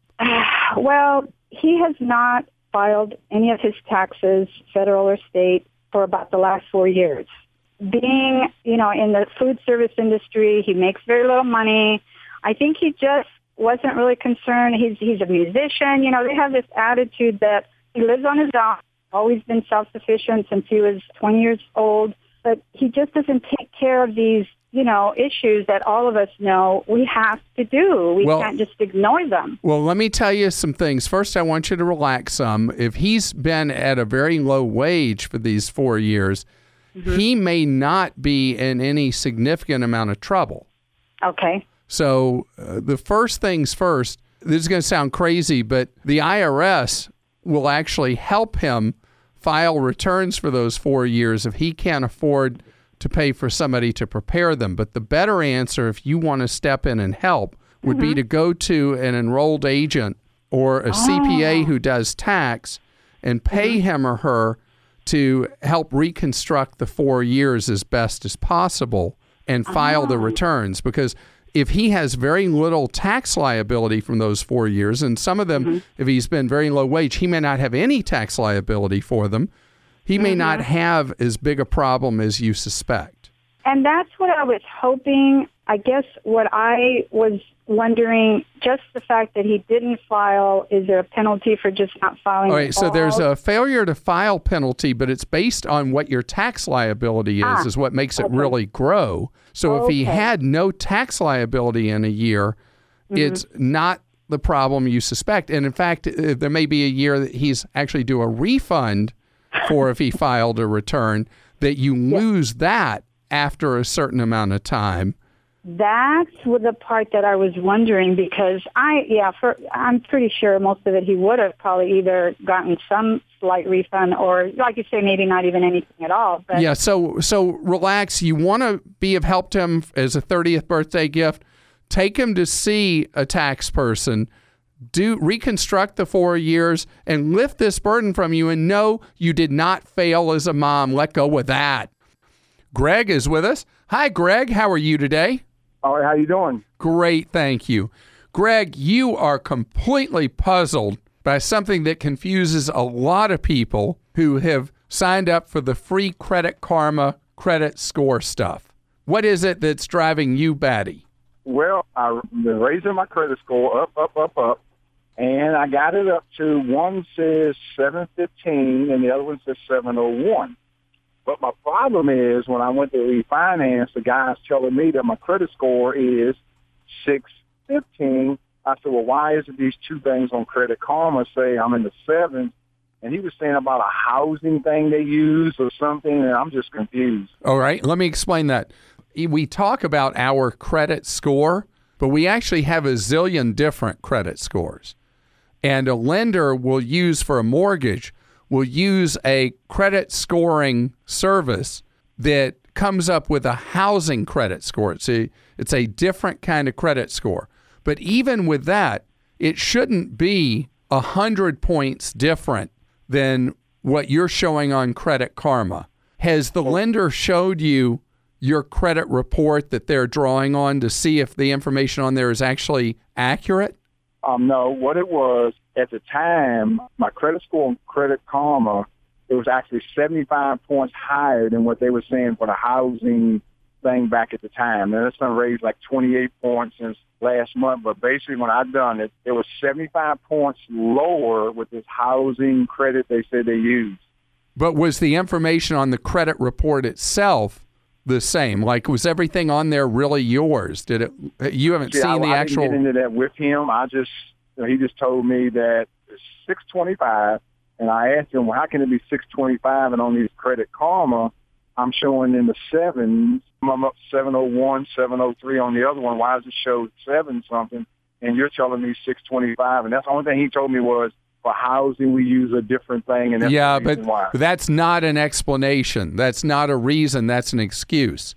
Well, he has not filed any of his taxes, federal or state, for about the last four years. Being, you know, in the food service industry, he makes very little money. I think he just wasn't really concerned. He's he's a musician. You know, they have this attitude that he lives on his own, always been self-sufficient since he was twenty years old, but he just doesn't take care of these, you know, issues that all of us know we have to do. We well, can't just ignore them. Well, let me tell you some things. First, I want you to relax some. If he's been at a very low wage for these four years, mm-hmm. he may not be in any significant amount of trouble. Okay. So uh, the first things first, this is going to sound crazy, but the I R S will actually help him file returns for those four years if he can't afford to pay for somebody to prepare them. But the better answer, if you want to step in and help, would mm-hmm. be to go to an enrolled agent or a oh. C P A who does tax and pay mm-hmm. him or her to help reconstruct the four years as best as possible and file oh. the returns. Because if he has very little tax liability from those four years, and some of them, mm-hmm. if he's been very low wage, he may not have any tax liability for them. He may mm-hmm. not have as big a problem as you suspect. And that's what I was hoping. I guess what I was wondering, just the fact that he didn't file, is there a penalty for just not filing? All right, so all? There's a failure to file penalty, but it's based on what your tax liability is, ah, is what makes it okay. really grow. So okay. if he had no tax liability in a year, mm-hmm. it's not the problem you suspect. And in fact, there may be a year that he's actually due a refund for if he filed a return, that you yes. lose that after a certain amount of time. That's the part that I was wondering, because I, yeah, for, I'm pretty sure most of it he would have probably either gotten some slight refund or, like you say, maybe not even anything at all. But yeah, so so relax. You want to be of help to him as a thirtieth birthday gift. Take him to see a tax person. Do reconstruct the four years and lift this burden from you, and know you did not fail as a mom. Let go with that. Greg is with us. Hi, Greg. How are you today? All right, how you doing? Great, thank you. Greg, you are completely puzzled by something that confuses a lot of people who have signed up for the free Credit Karma credit score stuff. What is it that's driving you batty? Well, I've been raising my credit score up, up, up, up, and I got it up to one says seven fifteen and the other one says seven oh one. But my problem is when I went to refinance, the guy's telling me that my credit score is six fifteen. I said, well, why is it these two things on Credit Karma say I'm in the sevens and he was saying about a housing thing they use or something, and I'm just confused. All right, let me explain that. We talk about our credit score, but we actually have a zillion different credit scores. And a lender will use for a mortgage, will use a credit scoring service that comes up with a housing credit score. It's a, it's a different kind of credit score. But even with that, it shouldn't be one hundred points different than what you're showing on Credit Karma. Has the lender showed you your credit report that they're drawing on to see if the information on there is actually accurate? Um, no, what it was, at the time, my credit score on Credit Karma, it was actually seventy-five points higher than what they were saying for the housing thing back at the time. And it's been raised like twenty-eight points since last month. But basically, when I done it, it was seventy-five points lower with this housing credit they said they used. But was the information on the credit report itself the same? Like, was everything on there really yours? Did it? You haven't See, seen I, the I actual. didn't get into that with him. I just, you know, he just told me that it's six twenty-five, and I asked him, well, how can it be six twenty-five? And on these Credit Karma, I'm showing in the sevens. I'm up seven oh one, seven oh three on the other one. Why does it show seven something? And you're telling me six twenty-five, and that's the only thing he told me was, for housing, we use a different thing, and that's yeah, the reason but why. That's not an explanation. That's not a reason. That's an excuse.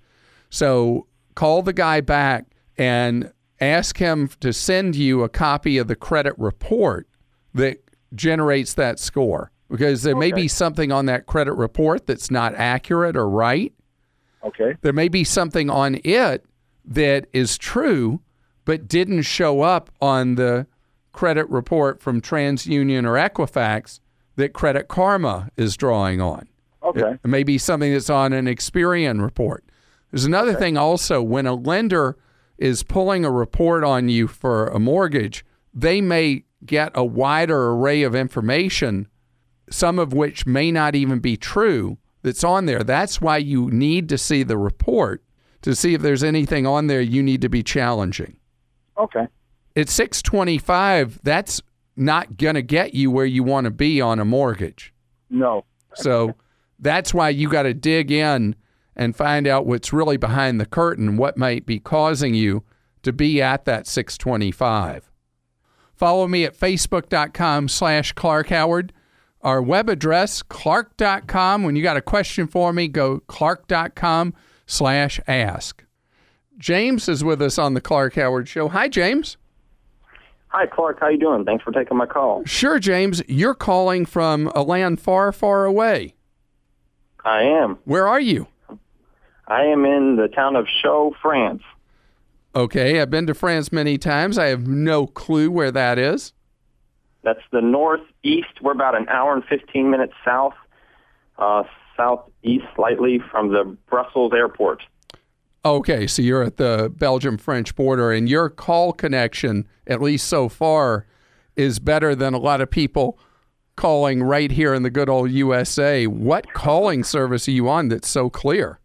So call the guy back and ask him to send you a copy of the credit report that generates that score, because there Okay. may be something on that credit report that's not accurate or right. Okay. There may be something on it that is true but didn't show up on the credit report from TransUnion or Equifax that Credit Karma is drawing on. Okay. It may be something that's on an Experian report. There's another Okay. thing also. When a lender is pulling a report on you for a mortgage, they may get a wider array of information, some of which may not even be true, that's on there. That's why you need to see the report to see if there's anything on there you need to be challenging. Okay. At six twenty-five, that's not going to get you where you want to be on a mortgage. No. So that's why you got to dig in and find out what's really behind the curtain, what might be causing you to be at that six twenty-five. Follow me at facebook.com slash Clark Howard. Our web address, clark dot com. When you got a question for me, go clark.com slash ask. James is with us on the Clark Howard Show. Hi, James. Hi, Clark. How you doing? Thanks for taking my call. Sure, James. You're calling from a land far, far away. I am. Where are you? I am in the town of Chaux, France. Okay, I've been to France many times. I have no clue where that is. That's the northeast. We're about an hour and fifteen minutes south, uh, southeast slightly from the Brussels airport. Okay, so you're at the Belgium-French border, and your call connection, at least so far, is better than a lot of people calling right here in the good old U S A. What calling service are you on that's so clear?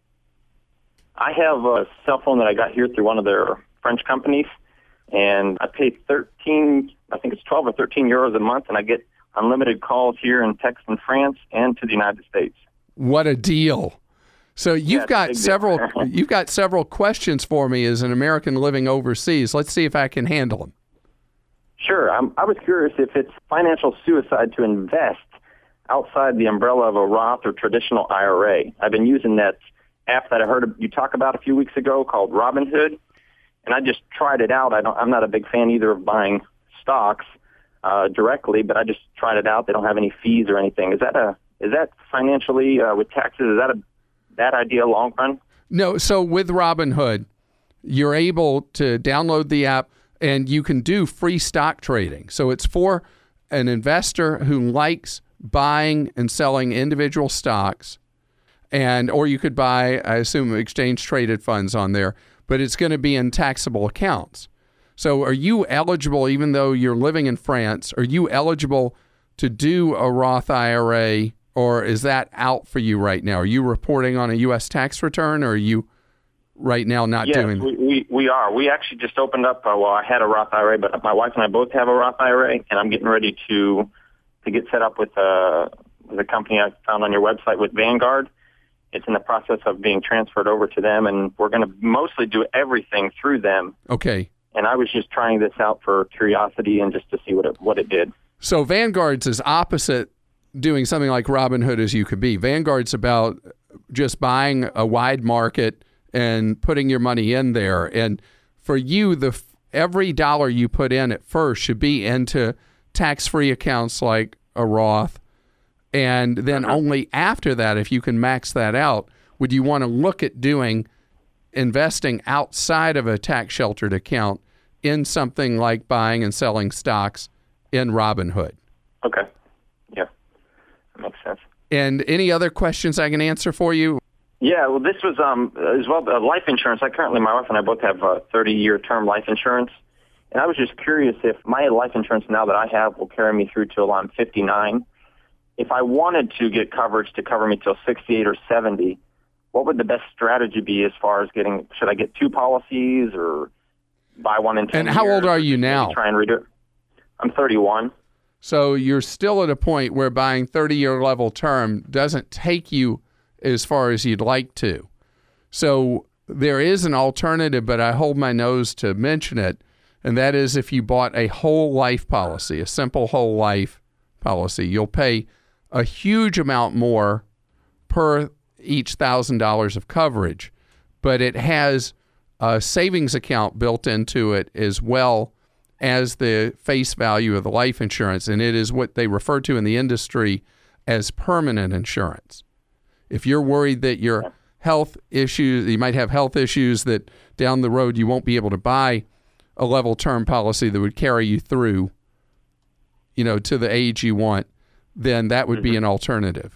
I have a cell phone that I got here through one of their French companies, and I pay thirteen, I think it's twelve or thirteen euros a month, and I get unlimited calls here and text in France and to the United States. What a deal. So you've Yeah, got big deal. several you've got several questions for me as an American living overseas. Let's see if I can handle them. Sure. I'm, I was curious if it's financial suicide to invest outside the umbrella of a Roth or traditional I R A. I've been using that app that I heard you talk about a few weeks ago called Robinhood, and I just tried it out. I don't, I'm not a big fan either of buying stocks uh, directly, but I just tried it out. They don't have any fees or anything. Is that a is that financially uh, with taxes? Is that a bad idea long run? No. So with Robinhood, you're able to download the app and you can do free stock trading. So it's for an investor who likes buying and selling individual stocks, and or you could buy, I assume, exchange traded funds on there, but it's going to be in taxable accounts. So are you eligible, even though you're living in France, are you eligible to do a Roth I R A, or is that out for you right now? Are you reporting on a U S tax return, or are you right now not yes, doing we, we we are. We actually just opened up, uh, well, I had a Roth I R A, but my wife and I both have a Roth I R A, and I'm getting ready to to get set up with uh, the company I found on your website with Vanguard. It's in the process of being transferred over to them, and we're going to mostly do everything through them. Okay. And I was just trying this out for curiosity and just to see what it, what it did. So Vanguard's is opposite doing something like Robinhood as you could be. Vanguard's about just buying a wide market and putting your money in there. And for you, the every dollar you put in at first should be into tax-free accounts like a Roth. And then uh-huh. only after that, if you can max that out, would you want to look at doing investing outside of a tax-sheltered account in something like buying and selling stocks in Robinhood. Okay. Yeah. That makes sense. And any other questions I can answer for you? Yeah, well, this was um as well, uh, life insurance. I currently, my wife and I both have a thirty-year term life insurance. And I was just curious if my life insurance now that I have will carry me through till I'm fifty-nine. If I wanted to get coverage to cover me till sixty-eight or seventy, what would the best strategy be as far as getting, should I get two policies or buy one in ten And how years, old are you now? Try and redo it. I'm thirty-one. So you're still at a point where buying thirty-year level term doesn't take you as far as you'd like to. So there is an alternative, but I hold my nose to mention it, and that is if you bought a whole life policy, a simple whole life policy, you'll pay a huge amount more per each one thousand dollars of coverage, but it has a savings account built into it as well as the face value of the life insurance, and it is what they refer to in the industry as permanent insurance. If you're worried that your health issues, you might have health issues that down the road you won't be able to buy a level term policy that would carry you through, you know, to the age you want, then that would mm-hmm. be an alternative.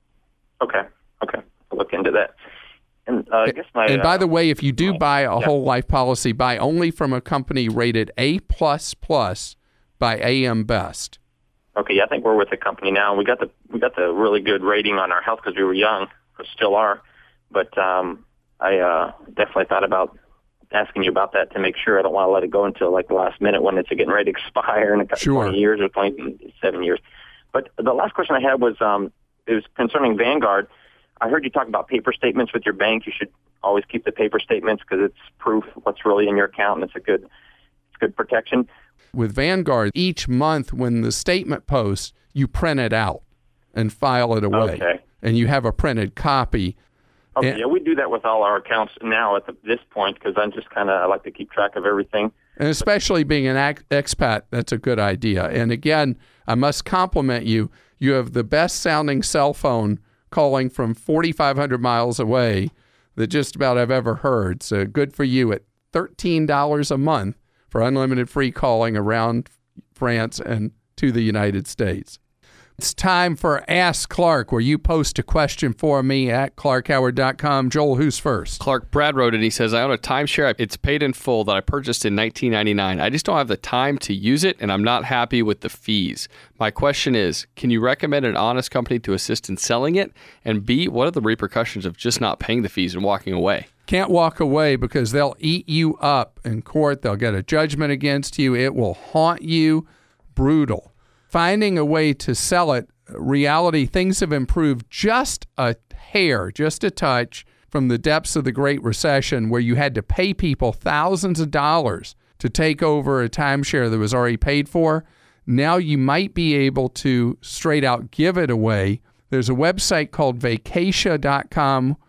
Okay. Okay. I'll look into that. And uh, I guess my and by uh, the way, if you do my, buy a yeah. whole life policy, buy only from a company rated A plus plus by A M Best. Okay, yeah, I think we're with the company now. We got the we got the really good rating on our health because we were young, or still are. But um, I uh, definitely thought about asking you about that to make sure. I don't want to let it go until like the last minute when it's getting ready to expire in a couple sure. twenty years or twenty-seven years. But the last question I had was um, it was concerning Vanguard. I heard you talk about paper statements with your bank. You should always keep the paper statements because it's proof of what's really in your account, and it's a good it's good protection. With Vanguard, each month when the statement posts, you print it out and file it away. Okay. And you have a printed copy. Okay, and, yeah, we do that with all our accounts now at the, this point because I'm just kind of, I like to keep track of everything. And especially being an ex- expat, that's a good idea. And again, I must compliment you. You have the best sounding cell phone calling from forty-five hundred miles away that just about I've ever heard. So good for you at thirteen dollars a month for unlimited free calling around France and to the United States. It's time for Ask Clark, where you post a question for me at clark howard dot com. Joel, who's first? Clark, Brad wrote it. He says, I own a timeshare. It's paid in full that I purchased in nineteen ninety-nine. I just don't have the time to use it, and I'm not happy with the fees. My question is, can you recommend an honest company to assist in selling it? And B, what are the repercussions of just not paying the fees and walking away? Can't walk away because they'll eat you up in court. They'll get a judgment against you. It will haunt you. Brutal. Finding a way to sell it, reality, things have improved just a hair, just a touch from the depths of the Great Recession where you had to pay people thousands of dollars to take over a timeshare that was already paid for. Now you might be able to straight out give it away. There's a website called vacatia dot com,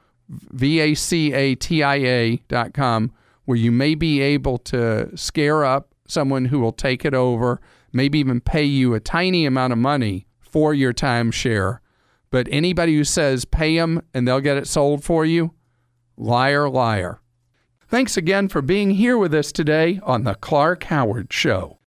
V A C A T I A dot com, where you may be able to scare up someone who will take it over, maybe even pay you a tiny amount of money for your timeshare. But anybody who says pay them and they'll get it sold for you, liar, liar. Thanks again for being here with us today on The Clark Howard Show.